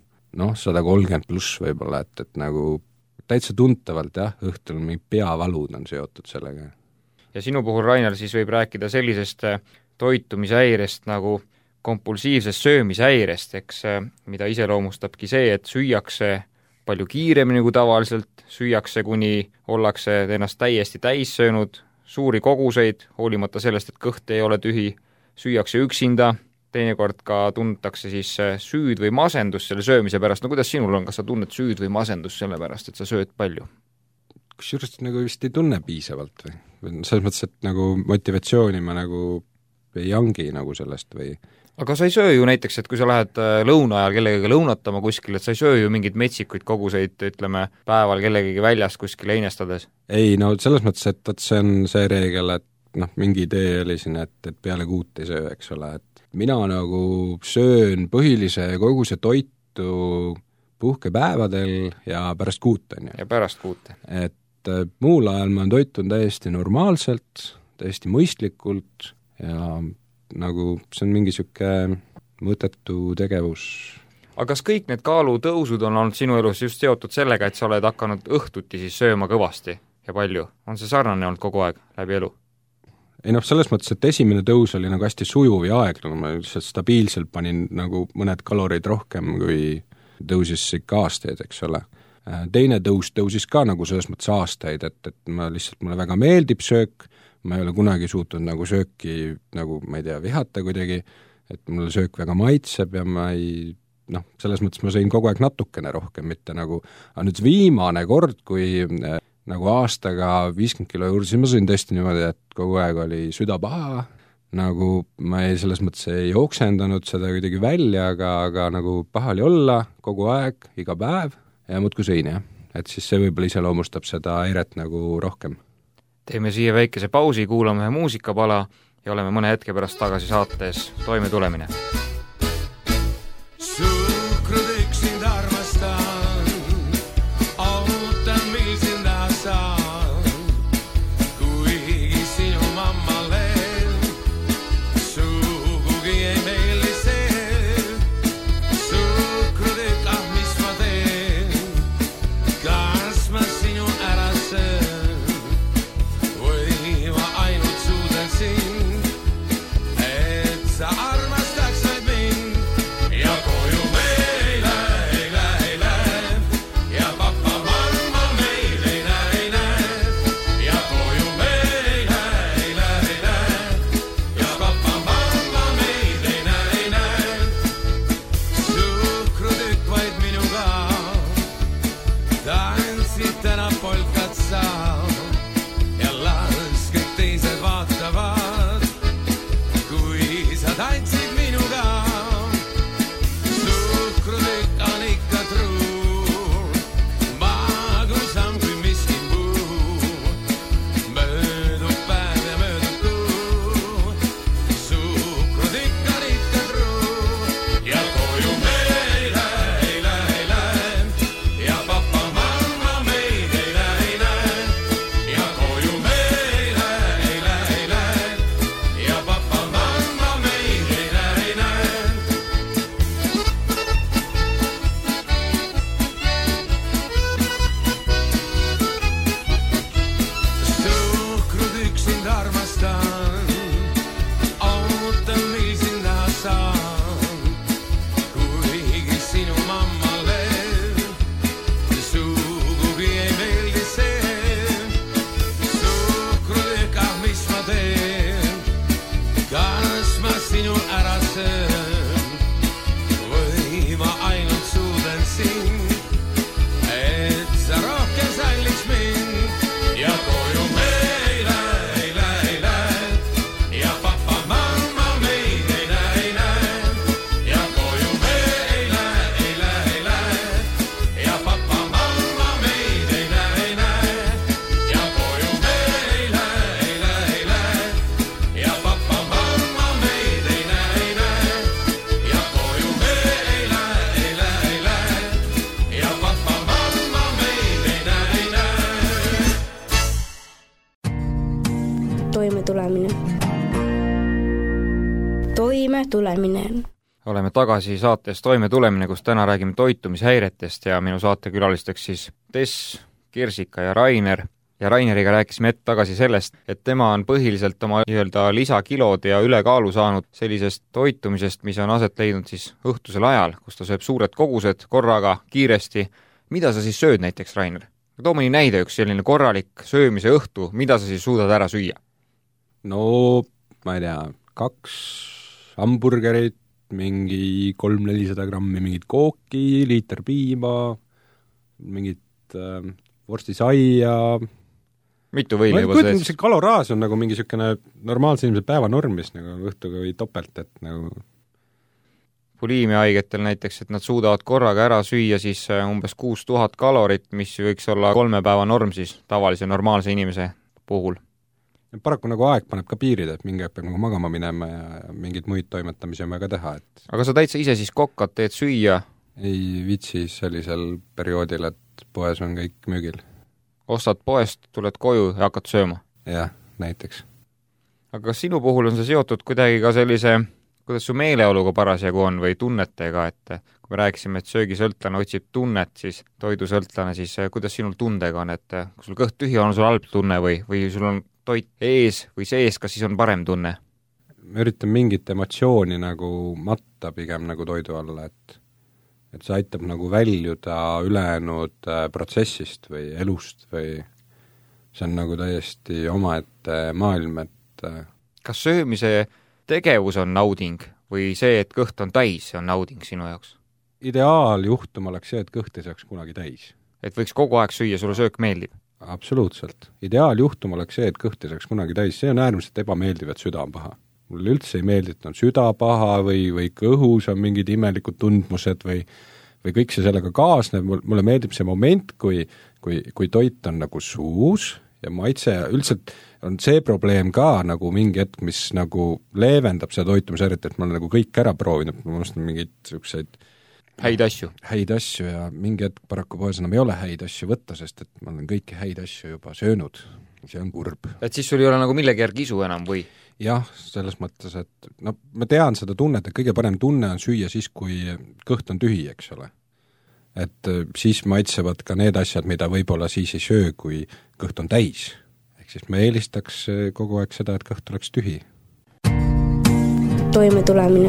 130 pluss võib-olla, et nagu täitsa tuntavalt jah, õhtul mingi peavalud on seotud sellega. Ja sinu puhul, Rainer, siis võib rääkida sellisest toitumishäirest nagu kompulsiivsest söömishäirest, eks, mida iseloomustabki see, et süüakse palju kiiremini kui tavaliselt, süüakse kuni ollakse ennast täiesti täis söönud, suuri koguseid, hoolimata sellest, et kõht ei ole tühi, süüakse üksinda, teinekord ka tuntakse siis süüd või masendus selle söömise pärast. No kuidas sinul on, kas sa tunned süüd või masendus selle pärast, et sa sööd palju? Kusjuures nagu vist ei tunne piisavalt või? Selles mõttes, et nagu motivatsiooni ma nagu ei hangi nagu sellest või? Aga sa ei söö ju näiteks, et kui sa lähed lõuna ajal kellegagi lõunatama kuskil, et sa ei söö ju mingid metsikuid koguseid, ütleme, päeval kellegagi väljas kuskil einestades? Ei, selles mõttes, et see on see reegel, et mingi idee oli siin, et peale 6 ei söö, eks ole, et mina nagu söön põhilise koguse toitu puhkepäevadel ja pärast 6, on ju. Ja pärast 6. Et muul ajal ma toitun täiesti normaalselt, täiesti mõistlikult ja nagu see on mingi siuke mõttetu tegevus. Aga kas kõik need kaalutõusud on olnud sinu elus just seotud sellega, et sa oled hakanud õhtuti siis sööma kõvasti ja palju? On see sarnane olnud kogu aeg läbi elu? Ei selles mõttes, et esimene tõus oli nagu hästi sujuv ja aeglane, ma lihtsalt stabiilselt panin nagu mõned kalorid rohkem, kui tõusis ikka aastaid, eks ole. Teine tõusis ka nagu selles mõttes aastaid, et mulle väga meeldib söök, ma ei ole kunagi suutnud nagu sööki nagu, ma ei tea, vihata kuidagi, et mulle söök väga maitseb ja ma ei, selles mõttes ma sõin kogu aeg natukene rohkem, mitte nagu, aga nüüd viimane kord, kui nagu aastaga 50 kilo juurde, siis ma sõin tõesti niimoodi, et kogu aeg oli süda paha, nagu ma selles mõttes ei jooksendanud seda kuidagi välja, aga nagu paha oli olla kogu aeg, iga päev ja muudkui sõin, jah. Et siis see võib-olla iseloomustab seda häiret nagu rohkem. Teeme siia väikese pausi, kuulame ühe muusikapala ja oleme mõne hetke pärast tagasi saates Toime tulemine. Toime tulemine. Oleme tagasi saates Toime tulemine, kus täna räägime toitumishäiretest ja minu saatekülalisteks siis Tess, Kirsika ja Rainer. Ja Raineriga rääkisime hetk tagasi sellest, et tema on põhiliselt oma nii-öelda lisakilod ja ülekaalu saanud sellisest toitumisest, mis on aset leidnud siis õhtusel ajal, kus ta sööb suured kogused korraga, kiiresti. Mida sa siis sööd näiteks, Rainer? Too mõni näide, üks selline korralik söömise õhtu, mida sa siis suudad ära süüa? No, ma ei tea, 2 hamburgerit, mingi 300-400 grammi mingit kooki, liiter piima, mingit vorstisaia. Mitu võileiba sees? See kaloraas on nagu mingi niisugune normaalse inimese päevanorm, mis nagu õhtuga või topelt, et nagu buliimiahaigetel näiteks, et nad suudavad korraga ära süüa siis umbes 6000 kalorit, mis võiks olla 3 päeva norm siis tavalise normaalse inimese puhul. Paraku nagu aeg paneb ka piirid, et mingi peab nagu magama minema ja mingid muid toimetamisi on väga teha. Et aga sa täitsa ise siis kokkad, teed süüa? Ei viitsi sellisel perioodil, et poes on kõik müügil. Ostad poest, tuled koju ja hakkad sööma? Jah, näiteks. Aga kas sinu puhul on see seotud kuidagi ka sellise, kuidas su meeleoluga parasjagu on või tunnetega, et kui me rääkisime, et söögisõltlane otsib tunnet, siis toidusõltlane, siis kuidas sinul tundega on, et kui sul kõht tühi on, sul halb tunne või sul on toit ees või sees, kas siis on parem tunne? Ma üritan mingit emotsiooni nagu matta pigem nagu toidu alla, et see aitab nagu väljuda ülejäänud protsessist või elust või see on nagu täiesti omaette maailm, et kas söömise tegevus on nauding või see, et kõht on täis, see on nauding sinu jaoks? Ideaaljuhtum oleks see, et kõht ei saaks kunagi täis. Et võiks kogu aeg süüa, sulle söök meeldib? absoluutselt. Ideaaljuhtum oleks see, et kõht ei saaks kunagi täis, see on äärmiselt ebameeldiv, et süda on paha. Mulle üldse ei meeldi, et on süda paha või kõhus on mingid imelikud tundmused või kõik see sellega kaasneb, mulle meeldib see moment, kui toit on nagu suus ja maitse, üldiselt on see probleem ka nagu mingi hetk, mis nagu leevendab seda toitumisärjet, et ma olen nagu kõik ära proovinud, ma mõtlen mingeid selliseid häid asju ja mingi hetk paraku poes enam ei ole häid asju võtta, sest et ma olen kõiki häid asju juba söönud, see on kurb. Et siis sul ei ole nagu millegi järgi isu enam või? Jah, selles mõttes, et no ma tean seda tunnet, et kõige parem tunne on süüa siis, kui kõht on tühi, eks ole. Et siis maitsevad ka need asjad, mida võib-olla siis ei söö, kui kõht on täis. Ehk siis me eelistaks kogu aeg seda, et kõht oleks tühi. Toime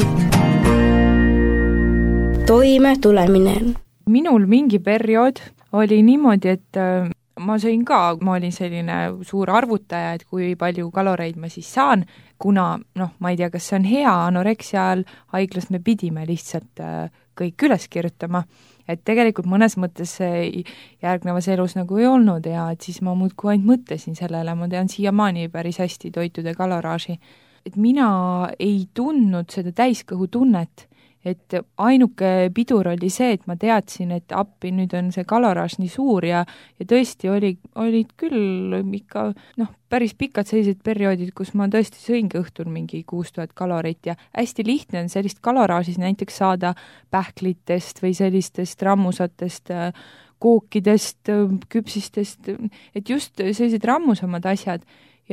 tulemine. Minul mingi periood oli niimoodi, et ma sõin ka, ma olin selline suur arvutaja, et kui palju kaloreid ma siis saan, kuna ma ei tea, kas see on hea, anoreksia ajal haiglas me pidime lihtsalt kõik üles kirjutama, et tegelikult mõnes mõttes järgnevas elus nagu ei olnud ja et siis ma muudkui ainult mõtlesin sellele, ma tean siiamaani päris hästi toitude kaloraaži. Et mina ei tundnud seda täiskõhu tunnet, et ainuke pidur oli see, et ma teadsin, et appi nüüd on see kaloraaž nii suur ja tõesti olid küll ikka päris pikad sellised perioodid, kus ma tõesti sõingi õhtul mingi 6000 kalorit ja hästi lihtne on sellist kaloraažis näiteks saada pähklitest või sellistest rammusatest kookidest, küpsistest, et just sellised rammusamad asjad.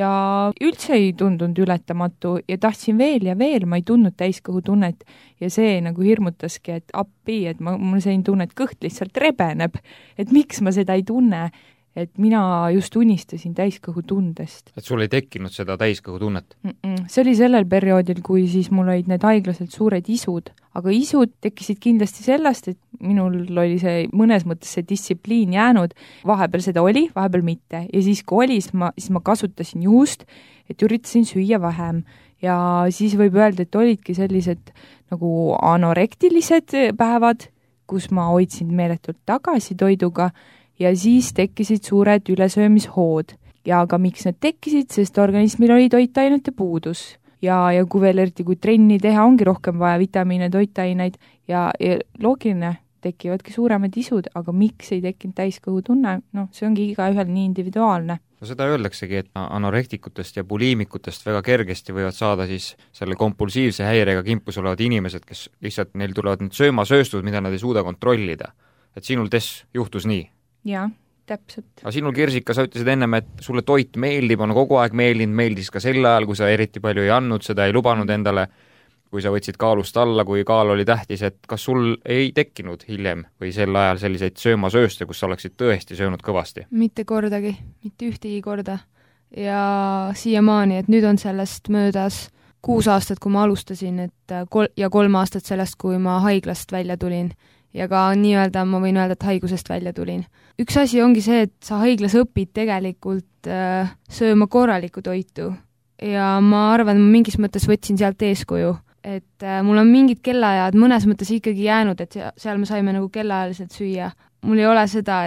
Ja üldse ei tundunud ületamatu ja tahtsin veel ja veel, ma ei tundnud täiskõhu tunnet ja see nagu hirmutaski, et appi, et mul selline tunne, et kõht lihtsalt rebeneb, et miks ma seda ei tunne, et mina just unistasin täiskõhu tundest. Et sul ei tekkinud seda täiskõhu tunnet? See oli sellel perioodil, kui siis mul olid need haiglaselt suured isud, aga isud tekkisid kindlasti sellest, et minul oli see mõnes mõttes see distsipliin jäänud, vahepeal seda oli, vahepeal mitte ja siis kui oli, siis ma kasutasin juhust, et üritasin süüa vähem ja siis võib öelda, et olidki sellised nagu anorektilised päevad, kus ma hoidsin meeletult tagasi toiduga ja siis tekkisid suured ülesöömishood. Ja aga miks need tekkisid, sest organismil oli toitainete puudus. Ja kui veel eriti, kui trenni teha, ongi rohkem vaja vitamiine, toitaineid ja loogiline, tekivadki suuremad isud, aga miks ei tekkinud täiskõhu tunne? See ongi igaühel nii individuaalne. No seda öeldaksegi, et anorektikutest ja buliimikutest väga kergesti võivad saada siis selle kompulsiivse häirega kimpus olevad inimesed, kes lihtsalt neil tulevad need söömasööstud, mida nad ei suuda kontrollida. Et sinul juhtus nii? Jaa, täpselt. Aga sinul, Kirsika, sa ütlesid ennem, et sulle toit meeldib, on kogu aeg meeldinud, meeldis ka sel ajal, kui sa eriti palju ei andnud, seda ei lubanud endale, kui sa võtsid kaalust alla, kui kaal oli tähtis, et kas sul ei tekkinud hiljem või sel ajal selliseid söömasööste, kus sa oleksid tõesti söönud kõvasti? Mitte kordagi, mitte ühtegi korda. Ja siiamaani, et nüüd on sellest möödas 6 aastat, kui ma alustasin, ja 3 aastat sellest, kui ma haiglast välja tulin. Ja ka nii-öelda, ma võin öelda, et haigusest välja tulin. Üks asi ongi see, et sa haiglas õpid tegelikult sööma korralikku toitu ja ma arvan, ma mingis mõttes võtsin sealt eeskuju, et mul on mingid kellaajad mõnes mõttes ikkagi jäänud, et seal me saime nagu kellaajaliselt süüa. Mul ei ole seda,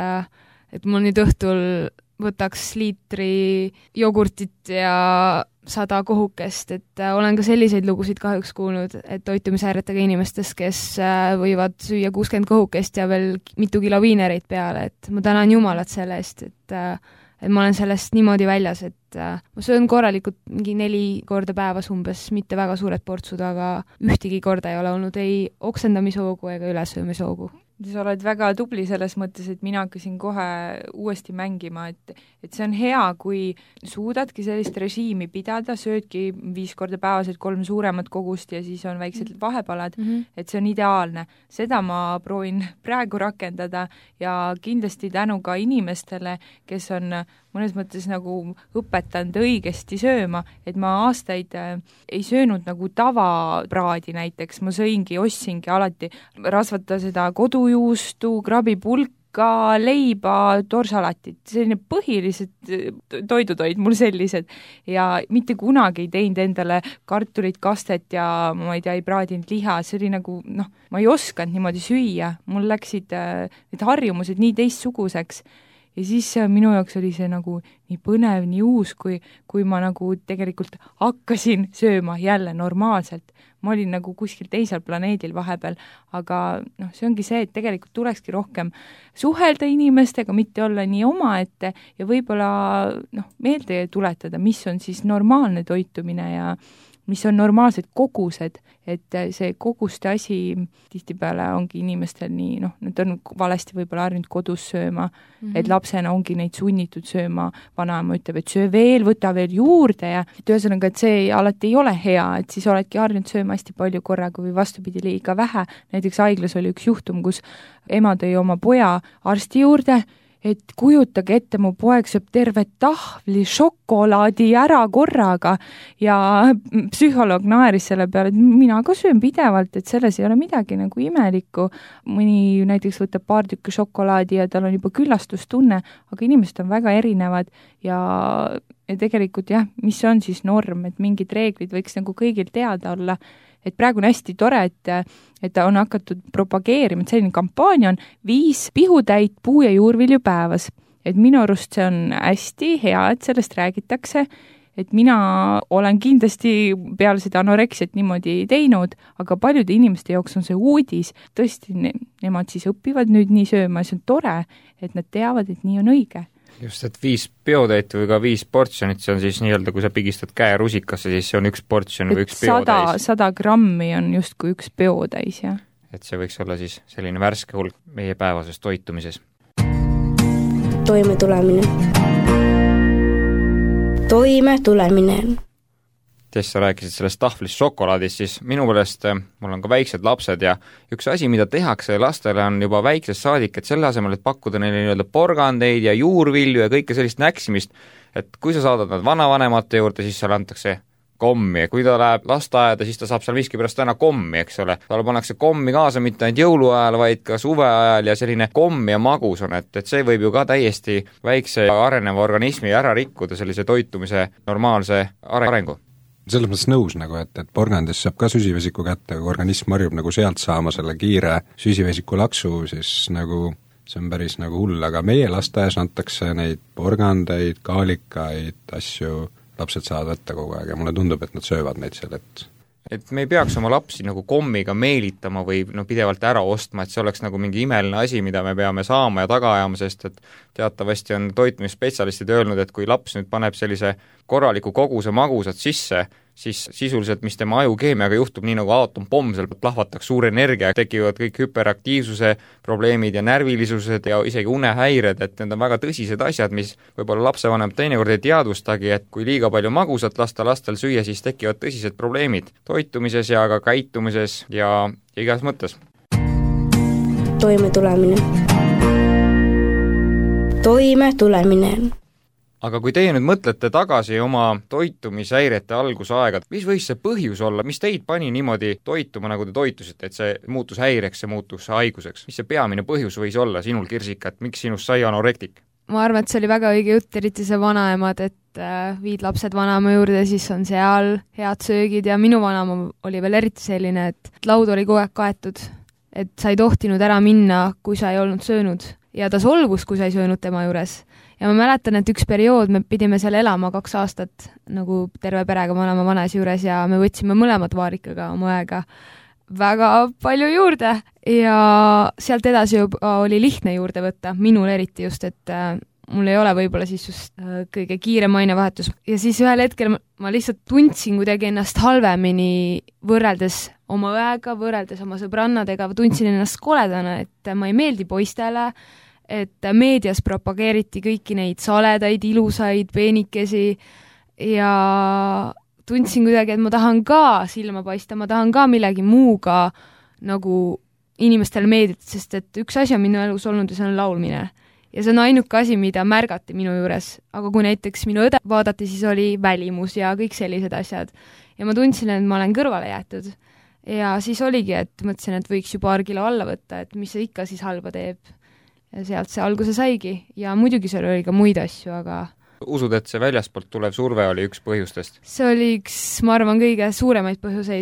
et mul nüüd õhtul võtaks liitri jogurtit ja 100 kohukest, et olen ka selliseid lugusid kahjuks kuulnud, et toitumishäiretega inimestest, kes võivad süüa 60 kohukest ja veel mitu kilo viinereid peale, et ma tänan Jumalat selle eest, et ma olen sellest niimoodi väljas, et ma söön korralikult mingi 4 korda päevas umbes, mitte väga suured portsud, aga ühtegi korda ei ole olnud ei oksendamishoogu ega ülesöömishoogu. Sa oled väga tubli selles mõttes, et mina hakkasin kohe uuesti mängima, et see on hea, kui suudadki sellist režiimi pidada, söödki 5 korda päevaselt 3 suuremat kogust ja siis on väiksed vahepalad, et see on ideaalne. Seda ma proovin praegu rakendada ja kindlasti tänu ka inimestele, kes on mõnes mõttes nagu õpetanud õigesti sööma, et ma aastaid ei söönud nagu tavapraadi näiteks, ma ostsingi alati rasvata seda kodujuustu, krabipulka, leiba, toorsalatit, selline põhilised toidud olid mul sellised ja mitte kunagi ei teinud endale kartulit, kastet ja ma ei tea, ei praadinud liha, see oli nagu, ma ei osanud niimoodi süüa, mul läksid need harjumused nii teistsuguseks. ja siis minu jaoks oli see nagu nii põnev, nii uus, kui ma nagu tegelikult hakkasin sööma jälle normaalselt. Ma olin nagu kuskil teisel planeedil vahepeal, aga see ongi see, et tegelikult tulekski rohkem suhelda inimestega, mitte olla nii omaette ja võib-olla meelde tuletada, mis on siis normaalne toitumine ja mis on normaalsed kogused, et see koguste asi tihtipeale ongi inimestel nii, nad on valesti võib-olla harjunud kodus sööma, et lapsena ongi neid sunnitud sööma, vanaema ütleb, et söö veel, võta veel juurde ja et ühesõnaga, et see alati ei ole hea, et siis oledki harjunud sööma hästi palju korraga või vastupidi liiga vähe. Näiteks haiglas oli üks juhtum, kus ema tõi oma poja arsti juurde, et kujutage ette, mu poeg sööb terve tahvli šokolaadi ära korraga ja psühholoog naeris selle peale, et mina ka söön pidevalt, et selles ei ole midagi nagu imelikku. Mõni näiteks võtab paar tükki šokolaadi ja tal on juba küllastustunne, aga inimesed on väga erinevad ja tegelikult jah, mis on siis norm, et mingid reeglid võiks nagu kõigil teada olla. Et praegu on hästi tore, et on hakatud propageerima, et selline kampaania on 5 pihutäit puu- ja juurvilju päevas. Et minu arust see on hästi hea, et sellest räägitakse, et mina olen kindlasti peale seda anoreksiat niimoodi teinud, aga paljude inimeste jaoks on see uudis. Tõesti, nemad siis õpivad nüüd nii sööma ja see on tore, et nad teavad, et nii on õige. Just, et 5 peotäitu või ka 5 portsjonit, see on siis nii-öelda, kui sa pigistad käe rusikasse, siis see on 1 portsjon või 1 peotäis. 100 grammi on justkui 1 peotäis, jah. Et see võiks olla siis selline värske hulk meie päevases toitumises. Toime tulemine. Sa rääkisid sellest tahvlist šokolaadist, siis minu meelest mul on ka väiksed lapsed ja üks asi, mida tehakse lastele on juba väiksest saadik, et selle asemel, et pakkuda neile nii-öelda porgandeid ja juurvilju ja kõike sellist näksimist, et kui sa saadad nad vanavanemate juurde, siis seal antakse kommi ja kui ta läheb lasteaeda, siis ta saab seal miskipärast täna kommi, eks ole. Talle pannakse kommi kaasa mitte ainult jõuluajal, vaid ka suve ajal ja selline komm ja magus on, et see võib ju ka täiesti väikse areneva organismi ära rikkuda sellise toitumise normaalse arengu. Selles mõttes nõus nagu, et porgandis saab ka süsivesiku kätte, kui organism harjub nagu sealt saama selle kiire süsivesiku laksu, siis nagu see on päris nagu hull, aga meie lasteaias antakse neid porgandeid, kaalikaid, asju, lapsed saavad võtta kogu aeg ja mulle tundub, et nad söövad neid seal, et me ei peaks oma lapsi nagu kommiga meelitama või pidevalt ära ostma, et see oleks nagu mingi imeline asi, mida me peame saama ja taga ajama, sest et teatavasti on toitumisspetsialistid öelnud, et kui laps nüüd paneb sellise korraliku koguse magusat sisse, siis sisuliselt, mis tema ajukeemiaga juhtub, nii nagu aatompomm, seal plahvataks suur energia, tekivad kõik hüperaktiivsuse probleemid ja närvilisused ja isegi unehäired, et need on väga tõsised asjad, mis võib-olla lapsevanem teinekord ei teadvustagi, et kui liiga palju magusat lasta lastel süüa, siis tekivad tõsised probleemid toitumises ja ka käitumises ja igas mõttes. Toime tulemine. Aga kui teie nüüd mõtlete tagasi oma toitumishäirete algusaega, mis võis see põhjus olla, mis teid pani niimoodi toituma, nagu te toitusite, et see muutus häireks, see muutus haiguseks? Mis see peamine põhjus võis olla sinul, Kirsika, et miks sinust sai anorektik? Ma arvan, et see oli väga õige jutt, eriti see vanaemad, et viid lapsed vanaema juurde, siis on seal head söögid ja minu vanaema oli veel eriti selline, et laud oli kogu aeg kaetud, et sa ei tohtinud ära minna, kui sa ei olnud söönud ja ta solvus, kui sa ei söönud tema juures. Ja ma mäletan, et üks periood me pidime seal elama 2 aastat nagu terve perega vanaema vanaisa juures ja me võtsime mõlemad vaarikaga oma õega väga palju juurde ja sealt edasi juba oli lihtne juurde võtta, minul eriti just, et mul ei ole võib-olla siis just kõige kiirem ainevahetus ja siis ühel hetkel ma lihtsalt tundsin kuidagi ennast halvemini võrreldes oma õega, võrreldes oma sõbrannadega, tundsin ennast koledana, et ma ei meeldi poistele, et meedias propageeriti kõiki neid saledaid, ilusaid, peenikesi ja tundsin kuidagi, et ma tahan ka silma paista, ma tahan ka millegi muuga nagu inimestele meeldida, sest et üks asi on minu elus olnud ja see on laulmine. Ja see on ainuke asi, mida märgati minu juures, aga kui näiteks minu õde vaadati, siis oli välimus ja kõik sellised asjad. Ja ma tundsin, et ma olen kõrvale jäetud. Ja siis oligi, et mõtlesin, et võiks ju 2 kilo alla võtta, et mis see ikka siis halba teeb. Ja sealt see alguse saigi ja muidugi seal oli ka muid asju, aga usud, et see väljaspoolt tulev surve oli üks põhjustest? See oli üks, ma arvan, kõige suuremaid põhjuseid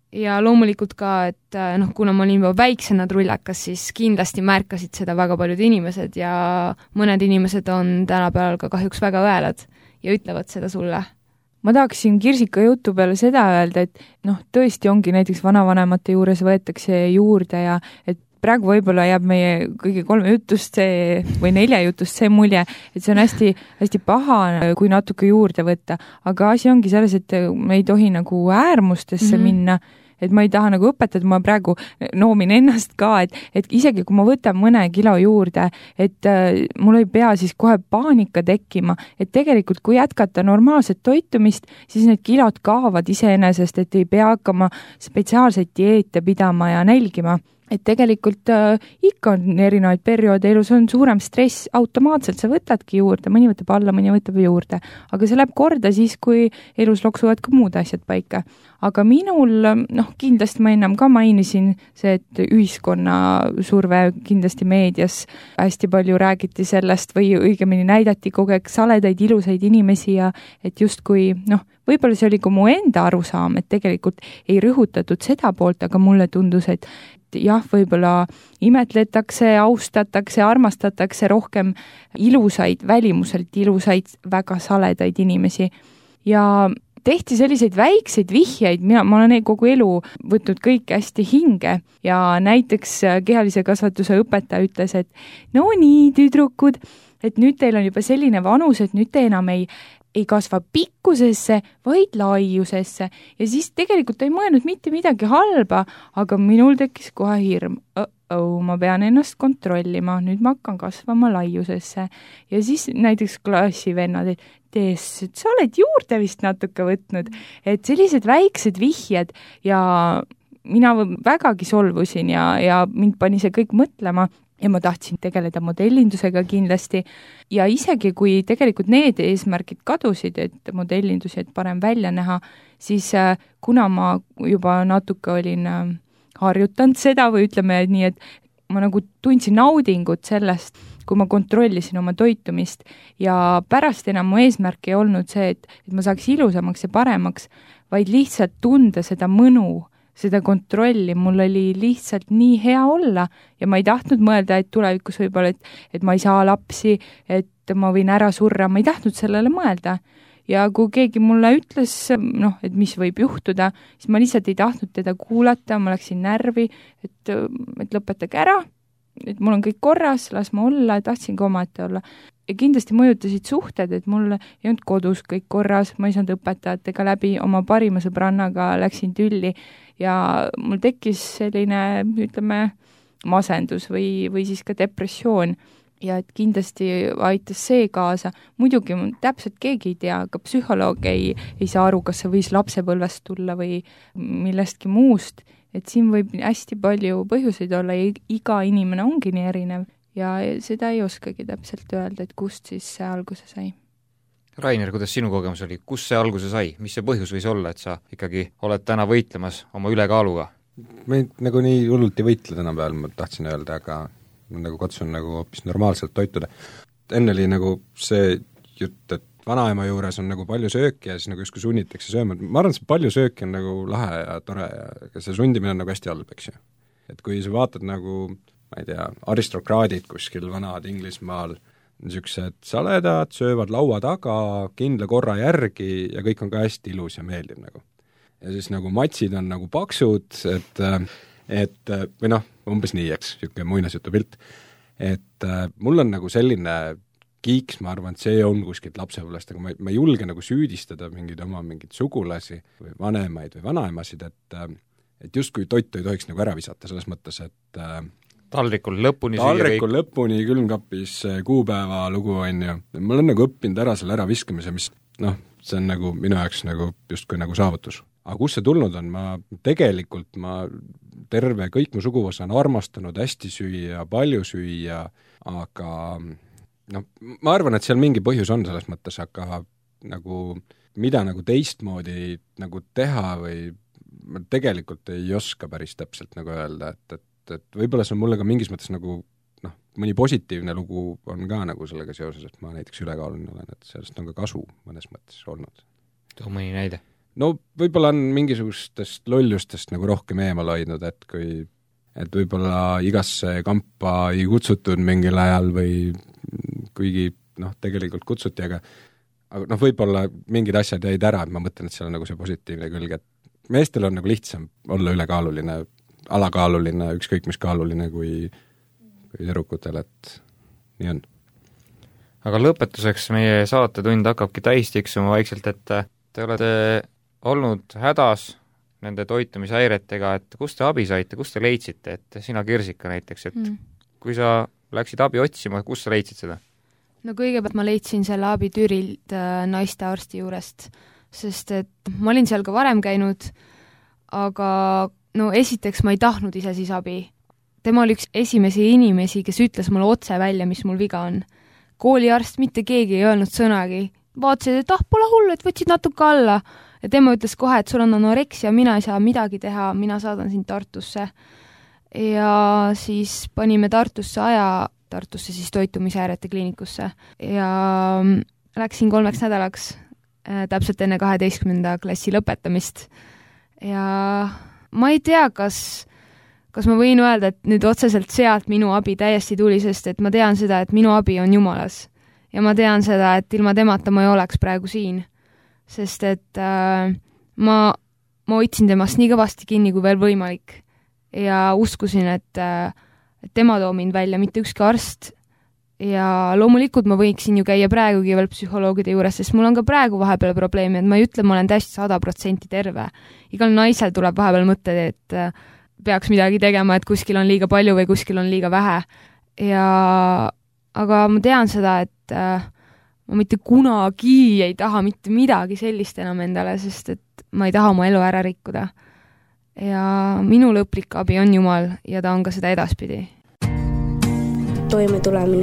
ja loomulikult ka, et kuna ma olin juba väiksena trullakas, siis kindlasti märkasid seda väga paljud inimesed ja mõned inimesed on tänapäeval ka kahjuks väga õelad ja ütlevad seda sulle. Ma tahaksin Kirsika jutu peale seda öelda, et tõesti ongi näiteks vanavanemate juures võetakse juurde ja et praegu võib-olla jääb meie kõigi 3 jutust või 4 jutust see mulje, et see on hästi, hästi paha, kui natuke juurde võtta, aga asi ongi selles, et me ei tohi nagu äärmustesse minna, et ma ei taha nagu õpetada, ma praegu noomin ennast ka, et isegi kui ma võtan mõne kilo juurde, et mul ei pea siis kohe paanika tekkima, et tegelikult kui jätkata normaalset toitumist, siis need kilod kaovad iseenesest, et ei pea hakkama spetsiaalseid dieete pidama ja nälgima. Et tegelikult ikka on erinevaid perioode elus, on suurem stress, automaatselt sa võtadki juurde, mõni võtab alla, mõni võtab juurde, aga see läheb korda siis, kui elus loksuvad ka muud asjad paika. Aga minul, kindlasti ma ennem ka mainisin see, et ühiskonna surve kindlasti meedias hästi palju räägiti sellest või õigemini näidati kogu aeg saledaid, ilusaid inimesi ja et justkui, võib-olla see oli ka mu enda arusaam, et tegelikult ei rõhutatud seda poolt, aga mulle tundus, et jah, võib-olla imetletakse, austatakse, armastatakse rohkem ilusaid, välimuselt ilusaid, väga saledaid inimesi. Ja tehti selliseid väikseid vihjeid, ma olen kogu elu võtnud kõik hästi hinge ja näiteks kehalise kasvatuse õpetaja ütles, et no nii, tüdrukud, et nüüd teil on juba selline vanus, et nüüd te enam ei kasva pikkusesse, vaid laiusesse. Ja siis tegelikult ei mõelnud mitte midagi halba, aga minul tekkis kohe hirm. Ma pean ennast kontrollima, nüüd ma hakkan kasvama laiusesse. Ja siis näiteks klassivennad, et sa oled juurde vist natuke võtnud. Et sellised väiksed vihjed ja mina vägagi solvusin ja mind pani see kõik mõtlema. Ja ma tahtsin tegeleda modellindusega kindlasti ja isegi kui tegelikult need eesmärgid kadusid, et modellindusi, et parem välja näha, siis kuna ma juba natuke olin harjutanud seda või ütleme nii, et ma nagu tundsin naudingut sellest, kui ma kontrollisin oma toitumist ja pärast enam mu eesmärk ei olnud see, et ma saaks ilusamaks ja paremaks, vaid lihtsalt tunda seda mõnu, seda kontrolli, mul oli lihtsalt nii hea olla ja ma ei tahtnud mõelda, et tulevikus võib-olla, et ma ei saa lapsi, et ma võin ära surra, ma ei tahtnud sellele mõelda. Ja kui keegi mulle ütles, et mis võib juhtuda, siis ma lihtsalt ei tahtnud teda kuulata, ma läksin närvi, et lõpetage ära, et mul on kõik korras, las ma olla, tahtsin ka omaette olla. Ja kindlasti mõjutasid suhted, et mul ei olnud kodus kõik korras, ma ei saanud õpetajatega läbi, oma parima sõbrannaga läksin tülli ja mul tekkis selline, ütleme, masendus või siis ka depressioon ja et kindlasti aitas see kaasa. Muidugi täpselt keegi ei tea, ka psühholoog ei saa aru, kas see võis lapsepõlvest tulla või millestki muust, et siin võib hästi palju põhjuseid olla ja iga inimene ongi nii erinev ja seda ei oskagi täpselt öelda, et kust siis see alguse sai. Rainer, kuidas sinu kogemus oli? Kus see alguse sai? Mis see põhjus võis olla, et sa ikkagi oled täna võitlemas oma ülekaaluga? Ma nagu nii hullult ei võitle täna peal, ma tahtsin öelda, aga ma nagu katsun nagu hoopis normaalselt toituda. Enne oli nagu see jutt, et vanaema juures on nagu palju sööki ja siis nagu justkui sunnitakse sööma. Ma arvan, et see palju sööki on nagu lahe ja tore ja see sundimine on nagu hästi halb, eks ju. Et kui sa vaatad nagu, ma ei tea, aristokraadid kuskil vanad Inglismaal, niisugused saledad, söövad laua taga kindla korra järgi ja kõik on ka hästi ilus ja meeldib nagu. Ja siis nagu matsid on nagu paksud, et või umbes nii, eks, niisugune muinasjutu pilt. Et mul on nagu selline kiiks, ma arvan, et see on kuskilt lapsepõlvest, aga ma ei julge nagu süüdistada mingeid sugulasi või vanemaid või vanaemasid, et justkui toitu ei tohiks nagu ära visata, selles mõttes, et taldrikul lõpuni lõpuni külmkapis kuupäeva lugu on ju. Ma olen nagu õppinud ära selle äraviskamise, mis see on nagu minu jaoks nagu justkui nagu saavutus. Aga kus see tulnud on? Ma terve kõik mu suguvõsa on armastanud hästi süüa, palju süüa, aga ma arvan, et seal mingi põhjus on selles mõttes, aga nagu mida nagu teistmoodi nagu teha või ma tegelikult ei oska päris täpselt nagu öelda, et võib-olla see on mulle ka mingis mõttes nagu mõni positiivne lugu on ka nagu sellega seoses, et ma näiteks ülekaaluline olen, et sellest on ka kasu mõnes mõttes olnud. Too mõni näide? no võib-olla on mingisugustest lollustest nagu rohkem eemal hoidnud, et võib-olla igasse kampa ei kutsutud mingil ajal või kuigi tegelikult kutsuti, aga võib-olla mingid asjad jäid ära, et ma mõtlen, et seal on nagu see positiivne külg, et meestel on nagu lihtsam olla ülekaaluline, alakaaluline, ükskõik mis kaaluline kui tüdrukutel, et nii on. Aga lõpetuseks meie saatetund hakkabki täis tiksuma vaikselt, et te olete olnud hädas nende toitumishäiretega, et kust te abi saite, kust te leidsite, et sina Kirsika näiteks, et kui sa läksid abi otsima, kus sa leidsid seda? No kõigepealt ma leidsin selle abi Türilt naistearsti juurest, sest et ma olin seal ka varem käinud, aga esiteks ma ei tahtnud ise siis abi. Tema oli üks esimesi inimesi, kes ütles mulle otse välja, mis mul viga on. Kooliarst mitte keegi ei öelnud sõnagi. Vaatasid, et pole hullu, et võtsid natuke alla. Ja tema ütles kohe, et sul on anoreksia, mina ei saa midagi teha, mina saadan sind Tartusse. Ja siis panime Tartusse siis toitumishäirete kliinikusse ja läksin 3 nädalaks täpselt enne 12. klassi lõpetamist. Ja ma ei tea, kas ma võin öelda, et nüüd otseselt sealt minu abi täiesti tuli, sest et ma tean seda, et minu abi on Jumalas. Ja ma tean seda, et ilma temata ma ei oleks praegu siin. Sest et ma hoidsin temast nii kõvasti kinni kui veel võimalik. Ja uskusin, et tema too mind välja, mitte ükski arst. Ja loomulikult ma võiksin ju käia praegugi veel psühholoogide juures, sest mul on ka praegu vahepeal probleemi, et ma ei ütle, ma olen täiesti 100% terve. Igal naisel tuleb vahepeal mõtted, et peaks midagi tegema, et kuskil on liiga palju või kuskil on liiga vähe. Aga ma tean seda, et ma mitte kunagi ei taha mitte midagi sellist enam endale, sest et ma ei taha oma elu ära rikkuda. Ja minu lõplik abi on Jumal ja ta on ka seda edaspidi. Toime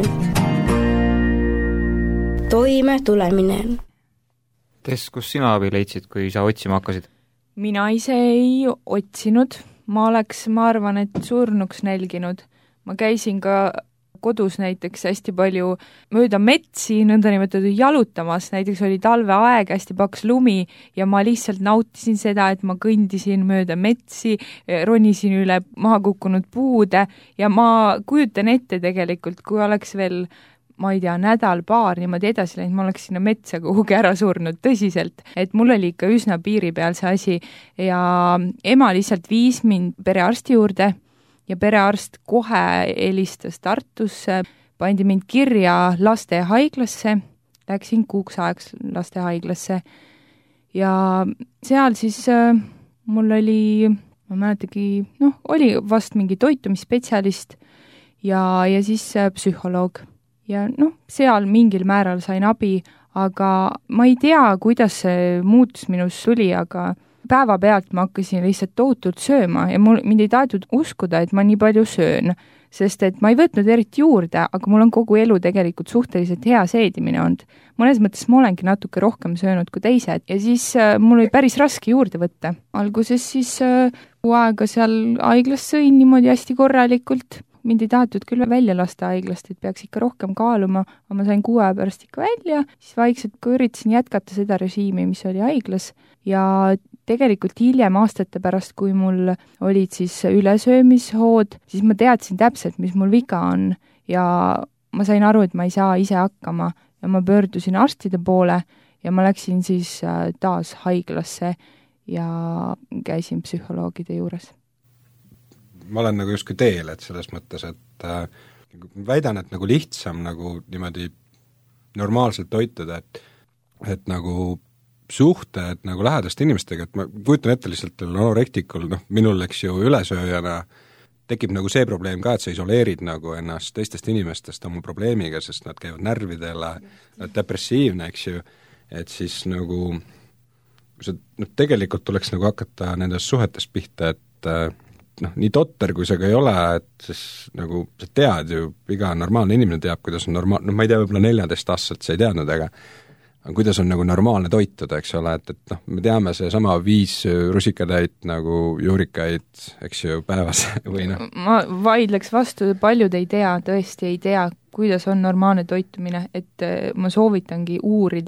tulemine. Tess, kus sina abi leidsid, kui sa otsima hakkasid? Mina ise ei otsinud. Ma arvan, et surnuks nälginud. Ma käisin ka kodus näiteks hästi palju mööda metsi, nõndanimetatud jalutamas, näiteks oli talveaeg, hästi paks lumi ja ma lihtsalt nautisin seda, et ma kõndisin mööda metsi, ronisin üle maha kukkunud puude ja ma kujutan ette tegelikult, kui oleks veel, ma ei tea, nädal-paar niimoodi edasi läinud, ma oleks sinna metsa kuhugi ära surnud tõsiselt, et mul oli ikka üsna piiri peal see asi ja ema lihtsalt viis mind perearsti juurde ja perearst kohe helistas Tartusse, pandi mind kirja lastehaiglasse, läksin kuuks ajaks lastehaiglasse ja seal siis mul oli, ma mäletagi, oli vast mingi toitumisspetsialist ja siis psühholoog. Ja seal mingil määral sain abi, aga ma ei tea, kuidas see muutus minus tuli, aga päevapealt ma hakkasin lihtsalt tohutult sööma ja mind ei tahetud uskuda, et ma nii palju söön, sest et ma ei võtnud eriti juurde, aga mul on kogu elu tegelikult suhteliselt hea seedimine olnud. Mõnes mõttes ma olengi natuke rohkem söönud kui teised ja siis mul oli päris raske juurde võtta. Alguses siis aega seal haiglas sõin niimoodi hästi korralikult. Mind ei tahetud küll välja lasta haiglast, et peaks ikka rohkem kaaluma, aga ma sain 6 aja pärast ikka välja, siis vaikselt kui üritasin jätkata seda režiimi, mis oli haiglas ja tegelikult hiljem aastate pärast, kui mul olid siis ülesöömishood, siis ma teadsin täpselt, mis mul viga on ja ma sain aru, et ma ei saa ise hakkama ja ma pöördusin arstide poole ja ma läksin siis taas haiglasse ja käisin psühholoogide juures. Ma olen nagu justkui teel, et selles mõttes, et väidan, et nagu lihtsam nagu niimoodi normaalselt toituda, et nagu suhted nagu lähedaste inimestega, et ma kujutan ette lihtsalt anorektikul, minul eks ju ülesööjana tekib nagu see probleem ka, et sa isoleerid nagu ennast teistest inimestest oma probleemiga, sest nad käivad närvidele, depressiivne, eks ju, et siis nagu see, tegelikult tuleks nagu hakata nendest suhetest pihta, et nii totter, kui see ka ei ole, et siis nagu sa tead ju, iga normaalne inimene teab, kuidas on ma ei tea, võib-olla 14-aastaselt sa ei teadnud, aga kuidas on nagu normaalne toituda, eks ole, et me teame see sama 5 rusikatäit nagu juurikaid, eks ju, päevas või Ma vaidleks vastu, paljud ei tea, tõesti ei tea, kuidas on normaalne toitumine, et ma soovitangi uurida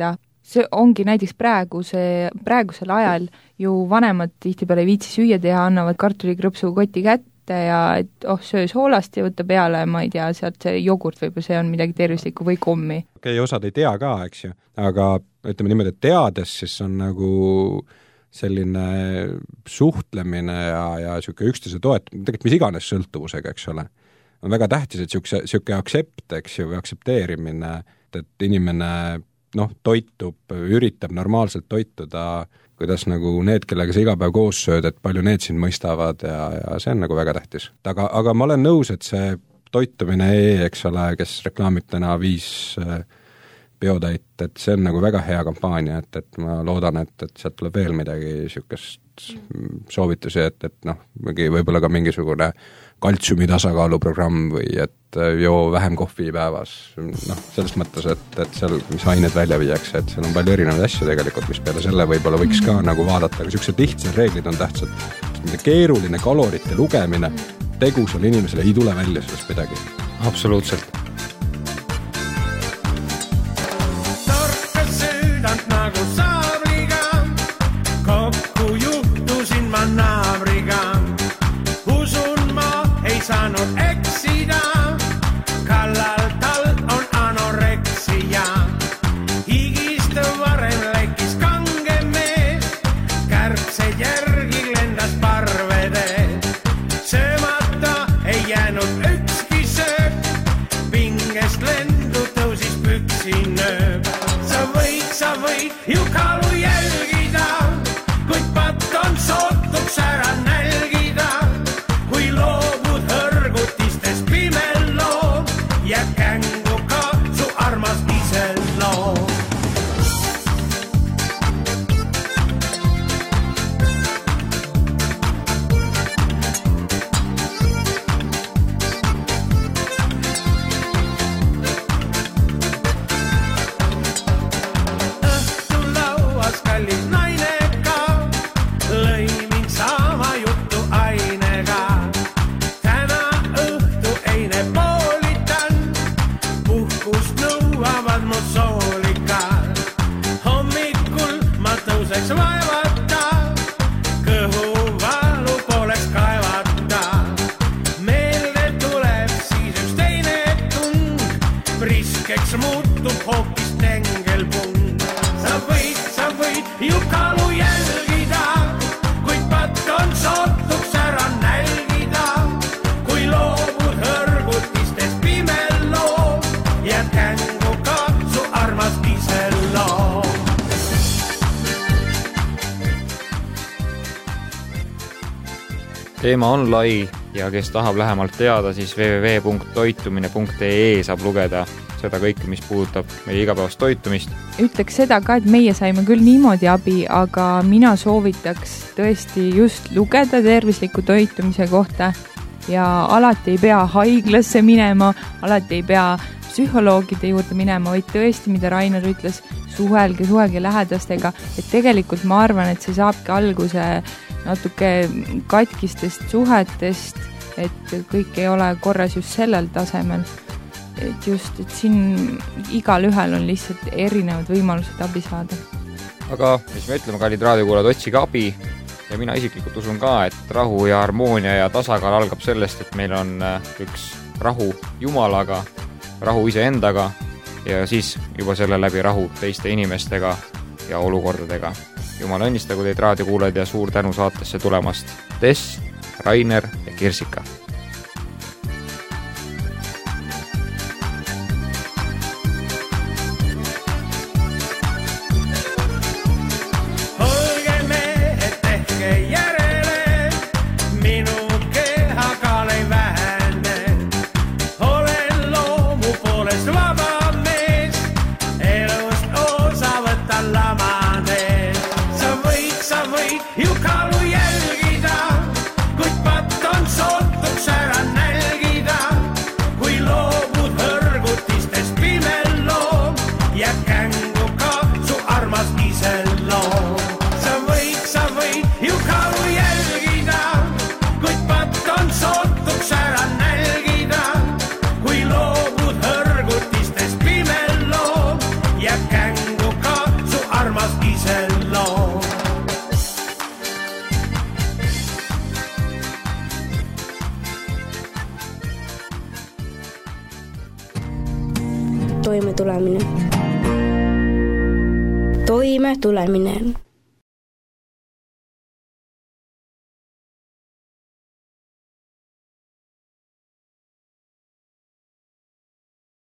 see ongi näiteks praegusel ajal ju vanemad tihtipeale ei viitsi süüa teha, annavad kartulikrõpsu koti kätte ja et söö soolast ja võtta peale, ma ei tea, sealt see jogurt võib-olla see on midagi tervislikku või kommi. Okei, osad ei tea ka, eks ju, aga ütleme niimoodi, et teades siis on nagu selline suhtlemine ja niisugune üksteise tegelikult mis iganes sõltuvusega, eks ole, on väga tähtis, et niisugune aktsept, eks ju, või aktsepteerimine, et inimene toitub, üritab normaalselt toituda, kuidas nagu need, kellega sa iga päev koos sööd, et palju need sind mõistavad ja see on nagu väga tähtis. Aga ma olen nõus, et see toitumine eks ole, kes reklaamib täna 5 biotäit, et see on nagu väga hea kampaania, et ma loodan, et sealt tuleb veel midagi niisugust soovitusi, et võib-olla ka mingisugune kaltsiumi tasakaaluprogramm või et joo vähem kohvi päevas, selles mõttes, et seal, mis ained välja viiakse, et seal on palju erinevaid asju tegelikult, mis peale selle võib-olla võiks ka nagu vaadata, aga niisugused lihtsad reeglid on tähtsad, mida keeruline kalorite lugemine, tegusal inimesele ei tule välja sellest midagi. Absoluutselt. Torkas süüdant nagu saabriga, kokku juhtusin ma naabriga. Usun ma ei saanud eksida, kallal tal on anoreksia. Higist varem läkis kange mees, kärbsed järgi lendas parvede. Söömata ei jäänud ükski sööb, pingest lendu tõusis püksinööb. Sa võid ju kaalu jälgida, kuid patt on sootuks ära nälgida. Kui loobud hõrgutistest pimelloom, jääb kängu ka su armas iseloom. Kallis naine ka, lõi mind sama juttu ainega. Täna õhtu eine poolitan, puhkust nõuavad mu soolikad. Hommikul ma tõuseks vaevata, kõhu valu poleks kaevata. Meelde tuleb siis üks teine tung, priskeks muutub hoopis tengelpung. Sa võid ju kaalu jälgida, kuid patt on sootuks ära nälgida. Kui loobud hõrgutistest pimelloom, jääb kängu ka su armas iseloom. Teema on lai ja kes tahab lähemalt teada, siis www.toitumine.ee saab lugeda seda kõike, mis puudutab meie igapäevast toitumist. Ütleks seda ka, et meie saime küll niimoodi abi, aga mina soovitaks tõesti just lugeda tervisliku toitumise kohta ja alati ei pea haiglasse minema, alati ei pea psühholoogide juurde minema, vaid tõesti, mida Rainer ütles, suhelge lähedastega, et tegelikult ma arvan, et see saabki alguse natuke katkistest suhetest, et kõik ei ole korras just sellel tasemel. Et just, et siin igal ühel on lihtsalt erinevad võimalused abi saada. Aga mis me ütleme, kallid raadiokuulajad, otsige abi ja mina isiklikult usun ka, et rahu ja harmoonia ja tasakaal algab sellest, et meil on üks rahu Jumalaga, rahu iseendaga ja siis juba selle läbi rahu teiste inimestega ja olukordadega. Jumal õnnistagu teid raadiokuulajad ja suur tänu saatesse tulemast. Tess, Rainer ja Kirsika. Ju kaalu jälgida, kuid patt on sootuks ära nälgida. Kui loobud hõrgutistest pimelloom, jääb kängu ka su armas iseloom. Sa võid ju kaalu jälgida, kuid patt on sootuks ära nälgida. Kui loobud hõrgutistest toime tulemine. Toime tulemine.